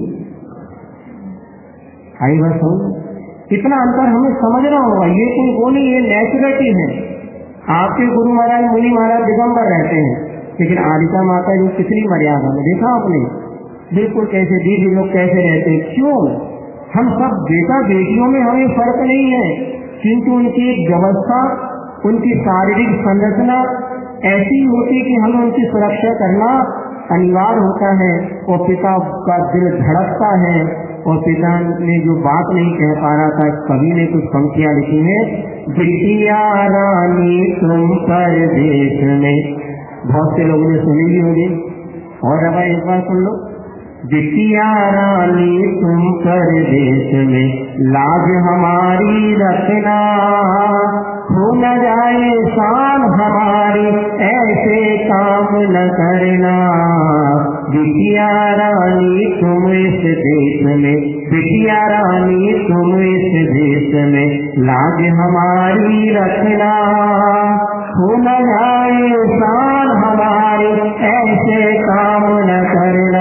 आई बस हो। इतना अंतर हमें समझना होगा। ये कोई वो नहीं, ये नेचुरलिटी है। आपके गुरु महाराज मुनि महाराज दिगंबर रहते हैं, लेकिन आदिका माता जी कितनी मर्यादा में, देखा आपने बिल्कुल कैसे दीदी लोग कैसे रहते। क्यों? हम सब बेटा बेटियों में हमें फर्क नहीं है, किंतु उनकी एक व्यवस्था, उनकी शारीरिक संरचना ऐसी होती कि हमें उनकी सुरक्षा करना अनिवार्य होता है। और पिता का दिल धड़कता है, और पिता ने जो बात नहीं कह पा रहा था, कवि ने कुछ पंक्तियां लिखी हैं। बिटिया रानी तुम परदेश में, बहुत से लोगों ने सुनी भी होगी, और अब एक बार सुन लो। बिटिया रानी तुम परदेश में, लाज हमारी रखना, खो न जाए शान हमारी, ऐसे काम न करना। बिटिया रानी तुम इस देश में, बिटिया रानी तुम इस देश में, लाज हमारी रखना, खो न जाए शान हमारी, ऐसे काम न करना।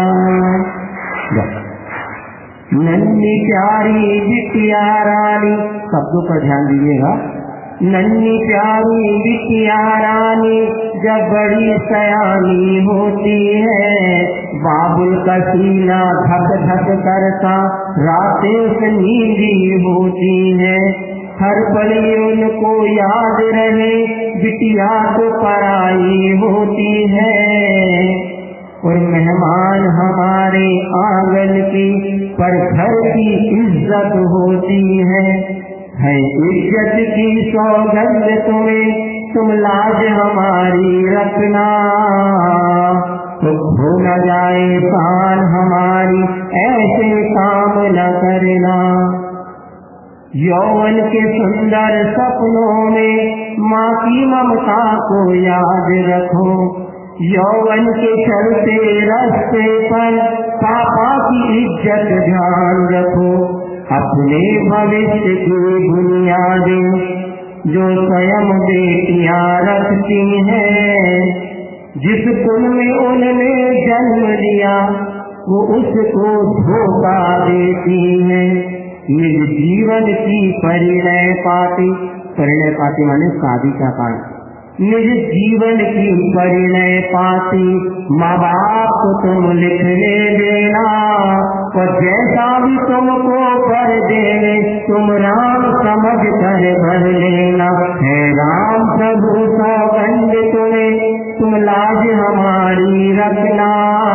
नन्ही प्यारी बिटिया रानी, शब्दों पर ध्यान दीजिएगा। नन्ही प्यारी बिटिया रानी जब बड़ी सयानी होती है, बाबुल का सीना धक धक करता रातें से नींदी होती है। हर पल उनको याद रहे बिटिया तो पराई होती है। और मेहमान हमारे आंगन की पर घर की इज्जत होती है। है इज्जत की सौगंध तुम्हें, तुम लाज हमारी रखना, तो खो न जाए शान हमारी, ऐसे काम न करना। यौवन के सुंदर सपनों में माँ की ममता को याद रखो। यौवन के चलते रास्ते पर पापा की इज्जत ध्यान रखो। अपने भविष्य की बुनियादें जो स्वयं बेटियां रखती हैं, जिस कुल में उन्होंने जन्म लिया वो उसको धोखा देती है। निज जीवन की परिणय पाती, परिणय पाती माने शादी का पाती, निज जीवन की परिणय पाती माँ बाप को तुम लिखने देना। और जैसा भी तुमको कर देने तुम राम समझ कर भर लेना। है राम प्रभु सौगंध तुम्हें, तुम लाज हमारी रखना,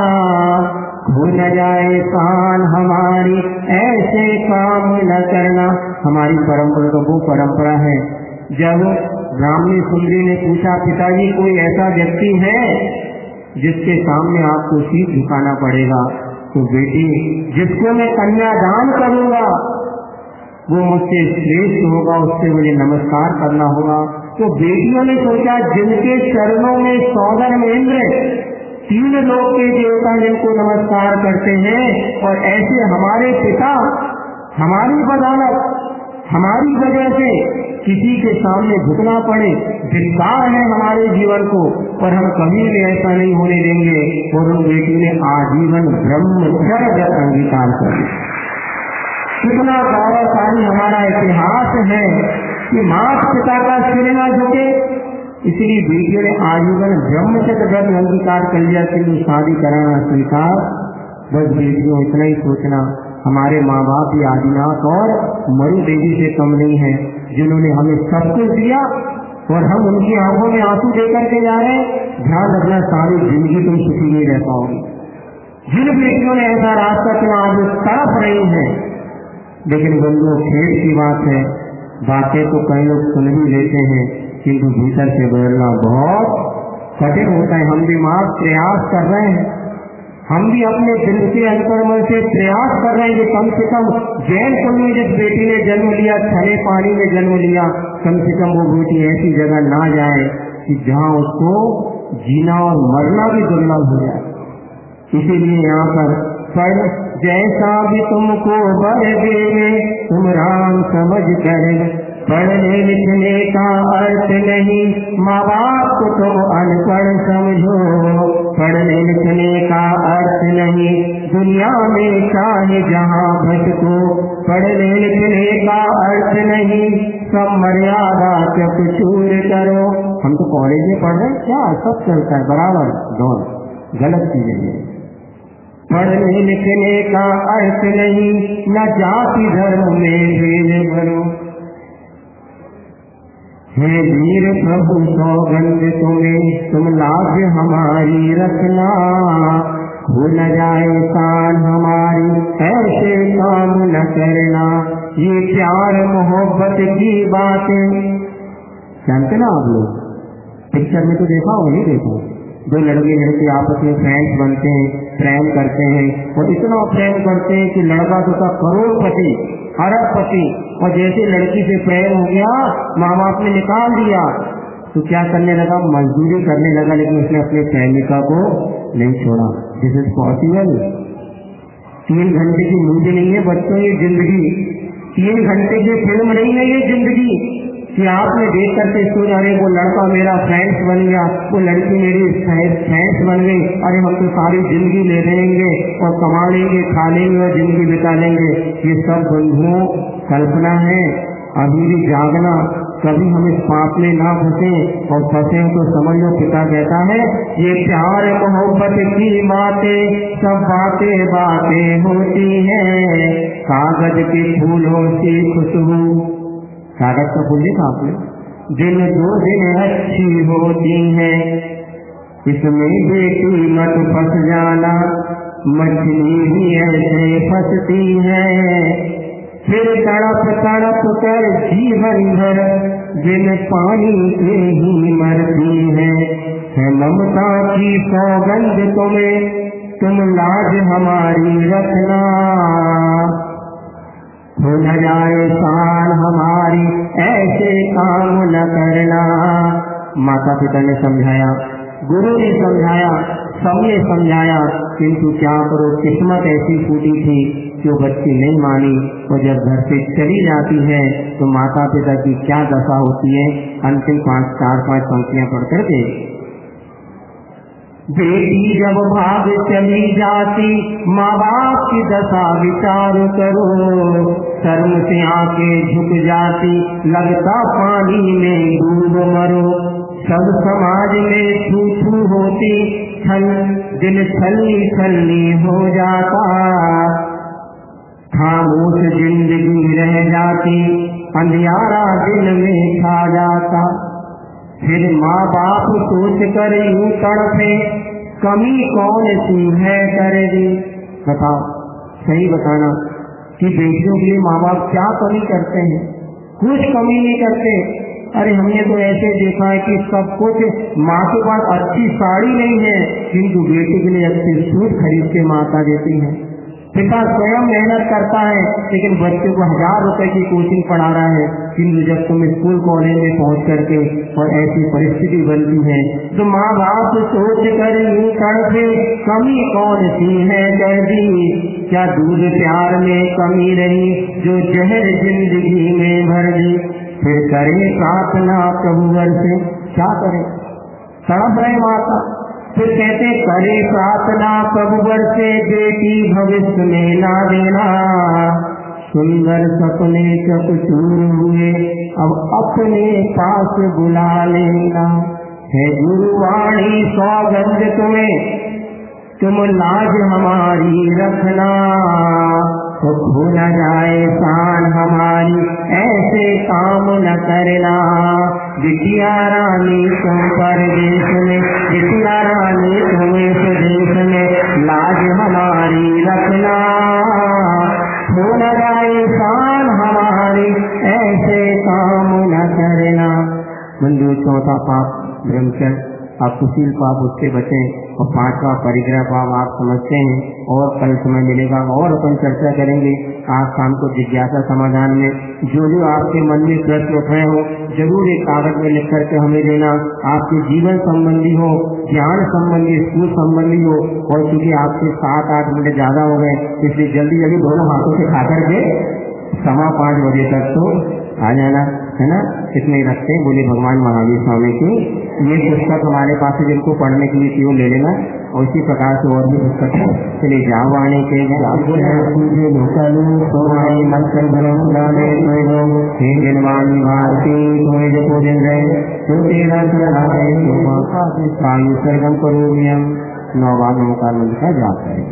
खो न जाए शान हमारी, ऐसे काम न करना। हमारी परंपरा तो वो परंपरा है, जब ब्राह्मणी सुंदरी ने पूछा पिताजी कोई ऐसा व्यक्ति है जिसके सामने आपको शीश झुकाना पड़ेगा, तो बेटी जिसको मैं कन्यादान करूंगा वो मुझसे श्रेष्ठ होगा, उससे मुझे नमस्कार करना होगा। तो बेटियों ने सोचा जिनके चरणों में सौदर में इंद्र, तीन लोग के देवता जिनको नमस्कार करते हैं, और ऐसे हमारे पिता हमारी बदौलत हमारी वजह से किसी के सामने झुकना पड़े, धिक्कार है हमारे जीवन को, पर हम कभी भी ऐसा नहीं होने देंगे। और उन बेटी ने आजीवन ब्रह्मचर्य अंगीकार कर दिया। कितना गौरवशाली हमारा इतिहास है कि माता पिता का सिर न झुके, इसलिए बेटियों ने आजीवन ब्रह्मचर्य व्रत अंगीकार कर लिया कि शादी कराना स्वीकार। बस बेटियों इतना ही सोचना, हमारे माँ बाप भी आदिनाथ और मरु देवी से कम नहीं है, जिन्होंने हमें सब कुछ दिया और हम उनकी आंखों में आंसू देकर के जा रहे हैं। ध्यान रखना सारी जिंदगी तुम सुखी नहीं रह पाओगे। जिन बेटियों ने ऐसा रास्ता चुना आज तड़प रही है, लेकिन बंधुओं खेल की बात है, बातें तो कई लोग सुन भी लेते हैं, किंतु भीतर से बदलना बहुत कठिन होता है। हम भी माँ प्रयास कर रहे हैं, हम भी अपने दिल से अंतर्मन से प्रयास कर रहे हैं कि कम से कम जैन कुल में जिस बेटी ने जन्म लिया, छले पानी में जन्म लिया, कम से कम वो बेटी ऐसी जगह ना जाए कि जहाँ उसको जीना और मरना भी दुर्लभ हो जाए। इसीलिए यहाँ पर पर जैसा भी तुमको वर देवे तुम राम समझ कर, पढ़ने लिखने का अर्थ नहीं माँ बाप को तुम अनपढ़ समझो। पढ़ने लिखने का अर्थ नहीं, दुनिया में चाहे जहाँ भटको, पढ़ने लिखने का अर्थ नहीं, सब मर्यादा चकचूर करो। हम तो कॉलेज में पढ़ रहे हैं, क्या सब चलता है बराबर, डॉन गलत चीजें हैं। पढ़ने लिखने का अर्थ नहीं, न जाति धर्म में भेद भरो। हे वीर प्रभु सौगंध तुम्हें, तुम लाज हमारी रखना, हो न जाए शान हमारी, ऐसे काम न करना। ये प्यार मोहब्बत की बातें जानते ना आप लोग, पिक्चर में तो देखा हो नहीं देखा, दो लड़के लड़की आपस में फ्रेंड्स बनते हैं, प्रेम करते हैं और इतना प्रेम करते हैं कि लड़का तो था करोड़पति अरबपति, और जैसे लड़की से प्रेम हो गया माँ बाप ने निकाल दिया तो क्या करने लगा, मजदूरी करने लगा, लेकिन उसने अपनी प्रेमिका को नहीं छोड़ा। This is possible. तीन घंटे की मूवी नहीं है बच्चों ये जिंदगी, तीन घंटे की फिल्म नहीं है ये जिंदगी कि आपने देख करके सोच, अरे वो लड़का मेरा फ्रेंड्स बन गया, वो लड़की मेरी फ्रेंड्स बन गई, अरे हम तो सारी जिंदगी ले रहेंगे और कमा लेंगे, खा लेंगे और जिंदगी बिता लेंगे। ये सब बंधुओं कल्पना है, अभी भी जागना, कभी हम इस पाप में ना फंसे, और फंसे तो समझ लो पिता कहता है ये प्यार मोहब्बत की बातें सब बातें बातें होती हैं, कागज के फूलों की खुशबू, कागज का फूल देखा आपने, दिन दो दिन अच्छी होती है, इसमें बेटी मत फंस जाना, मछली भी ऐसे फंसती है, फिर तड़प तड़प कर जीवन भर बिन पानी के ही मरती है। है ममता की सौगंध तुम्हें, तुम लाज हमारी रखना, हो न जाए शान हमारी, ऐसे काम न करना। माता पिता ने समझाया, गुरु ने समझाया, सबने समझाया, किंतु क्या करो, किस्मत ऐसी फूटी थी जो बच्ची नहीं मानी, और जब घर से चली जाती है तो माता पिता की क्या दशा होती है। अंतिम पांच चार पांच पंक्तियां पढ़ करके, बेटी जब भाग चली जाती, माँ बाप की दशा विचार करो, शर्म से आंखें झुक जाती, लगता पानी में डूब मरो, सब समाज में छू छू होती, छल दिल छलनी छलनी हो जाता, खामोश जिंदगी रह जाती, अंधियारा दिल में छा जाता। फिर माँ बाप सोच कर यूं तड़पे, कमी कौन सी है करेगी। बताओ, सही बताना कि बेटियों के लिए माँ बाप क्या कमी करते हैं, कुछ कमी नहीं करते। अरे हमने तो ऐसे देखा है कि सब कुछ, माँ के पास अच्छी साड़ी नहीं है किंतु बेटी के लिए अच्छे सूट खरीद के माता देती है। पिता स्वयं मेहनत करता है लेकिन बच्चे को हजार रुपए की कोचिंग पढ़ा रहा है, किंतु जब तुम स्कूल कॉलेज में पहुंच करके और ऐसी परिस्थिति बनती है तो माँ बाप सोच कर यूं तड़पे, कमी कौन सी है कर दी, क्या दूध प्यार में कमी रही जो जहर जिंदगी में भर दी। फिर करे प्रार्थना प्रभुवर से, क्या करे, तड़प रहे माता, फिर कहते करे प्रार्थना प्रभुवर से, बेटी भविष्य में ना देना, सुंदर सपने चकचूर हुए अब अपने पास बुला लेना। है गुरुवाणी सौगंध तुम्हें, तुम लाज हमारी रखना, तो खो न जाए शान हमारी, ऐसे काम न करना। बिटिया रानी तुम परदेश में, बिटिया रानी तुम स्वदेश में, लाज हमारी रखना, खो न जाए शान हमारी, ऐसे काम न करना। मंजूर चौथा पाप ब्रह्मचर्य, आप कुशील पाप उससे बचें, और पांचवा परिग्रह पाप आप समझते हैं, और कल समय मिलेगा और अपन चर्चा करेंगे। आज शाम को जिज्ञासा समाधान में जो जो आपके मन में प्रश्न उठ रहे हो जरूर एक कागज में लिख करके हमें देना, आपके जीवन संबंधी हो, ज्ञान संबंधी, स्कूल संबंधी हो। और क्योंकि आपके सात आठ मिनट ज्यादा हो गए इसलिए जल्दी जल्दी दोनों हाथों से खा करके सवा पाँच बजे तक तो आ जाना है ना। इतने ही रखते हैं। बोले भगवान महावीर स्वामी की ये पुस्तक हमारे पास है, जिनको पढ़ने के लिए केवल ले लेना। और इसी प्रकार से और भी पुस्तक है। चलिए जावाने के सर्गम करोमियम नौवान ओंकार मंत्र का जाप करें।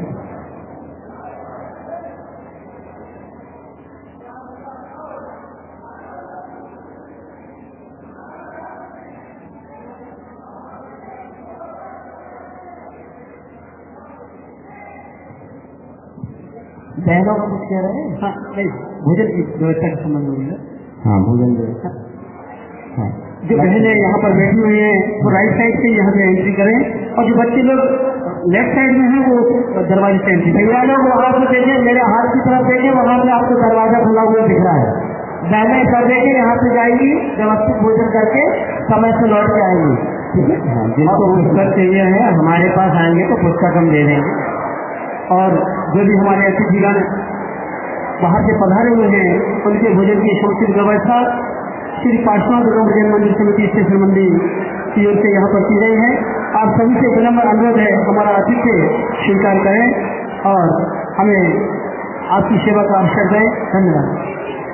बहनों को कुछ कह रहे हैं? हाँ, भोजन की व्यवस्था का संबंध हो रही है।
हाँ, भोजन व्यवस्था। हाँ,
जो बहनें यहाँ पर बैठी हुई हैं वो राइट साइड से यहाँ पे एंट्री करें, और जो बच्चे लोग लेफ्ट साइड में हैं वो दरवाजे से एंट्री। भैया लोग वहाँ से देखें, मेरे हाथ की तरफ देखें, वहाँ से आपको दरवाजा खुला हुआ दिख रहा है। बहनें कर देंगे, यहाँ से जाएंगी, व्यवस्थित भोजन करके समय से लौट के आएंगी। ठीक है।
हाँ, जिनको पुस्तक चाहिए है हमारे पास आएंगे तो पुस्तक हम दे देंगे।
और जो भी हमारे अतिथिगण बाहर से पधारे हुए हैं उनके भोजन की समुचित व्यवस्था श्री पार्श्वनाथ भजन मंदिर समिति स्टेशन मंदिर की ओर से यहाँ पर की गई है। आप सभी से विनम्र अनुरोध है, हमारा आतिथ्य स्वीकार करें और हमें आपकी सेवा का अवसर दें। धन्यवाद।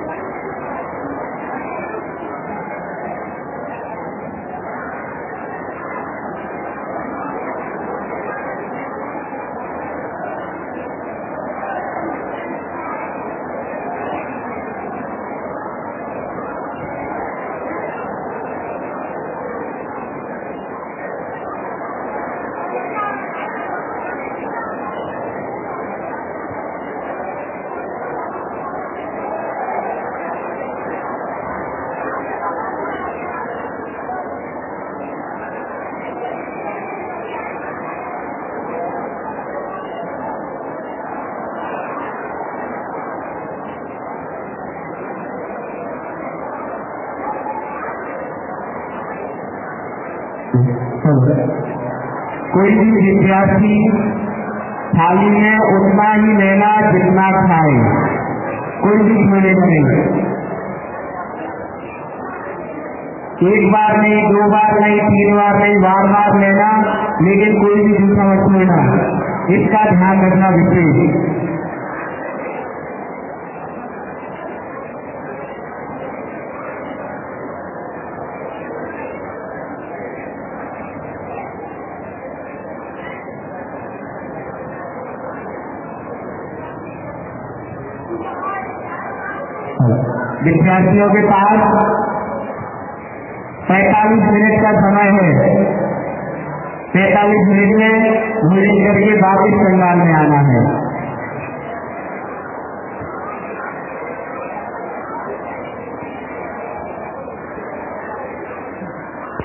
कोई भी विद्यार्थी थाली में उतना ही लेना जितना खाए, कोई भी खाने नहीं। एक बार नहीं, दो बार नहीं, तीन बार नहीं, बार बार लेना, लेकिन कोई भी जूठा मत लेना। इसका ध्यान रखना विशेष। विद्यार्थियों के पास पैंतालीस मिनट का समय है। पैंतालीस मिनट में भोजन करके वापिस पंडाल में आना है।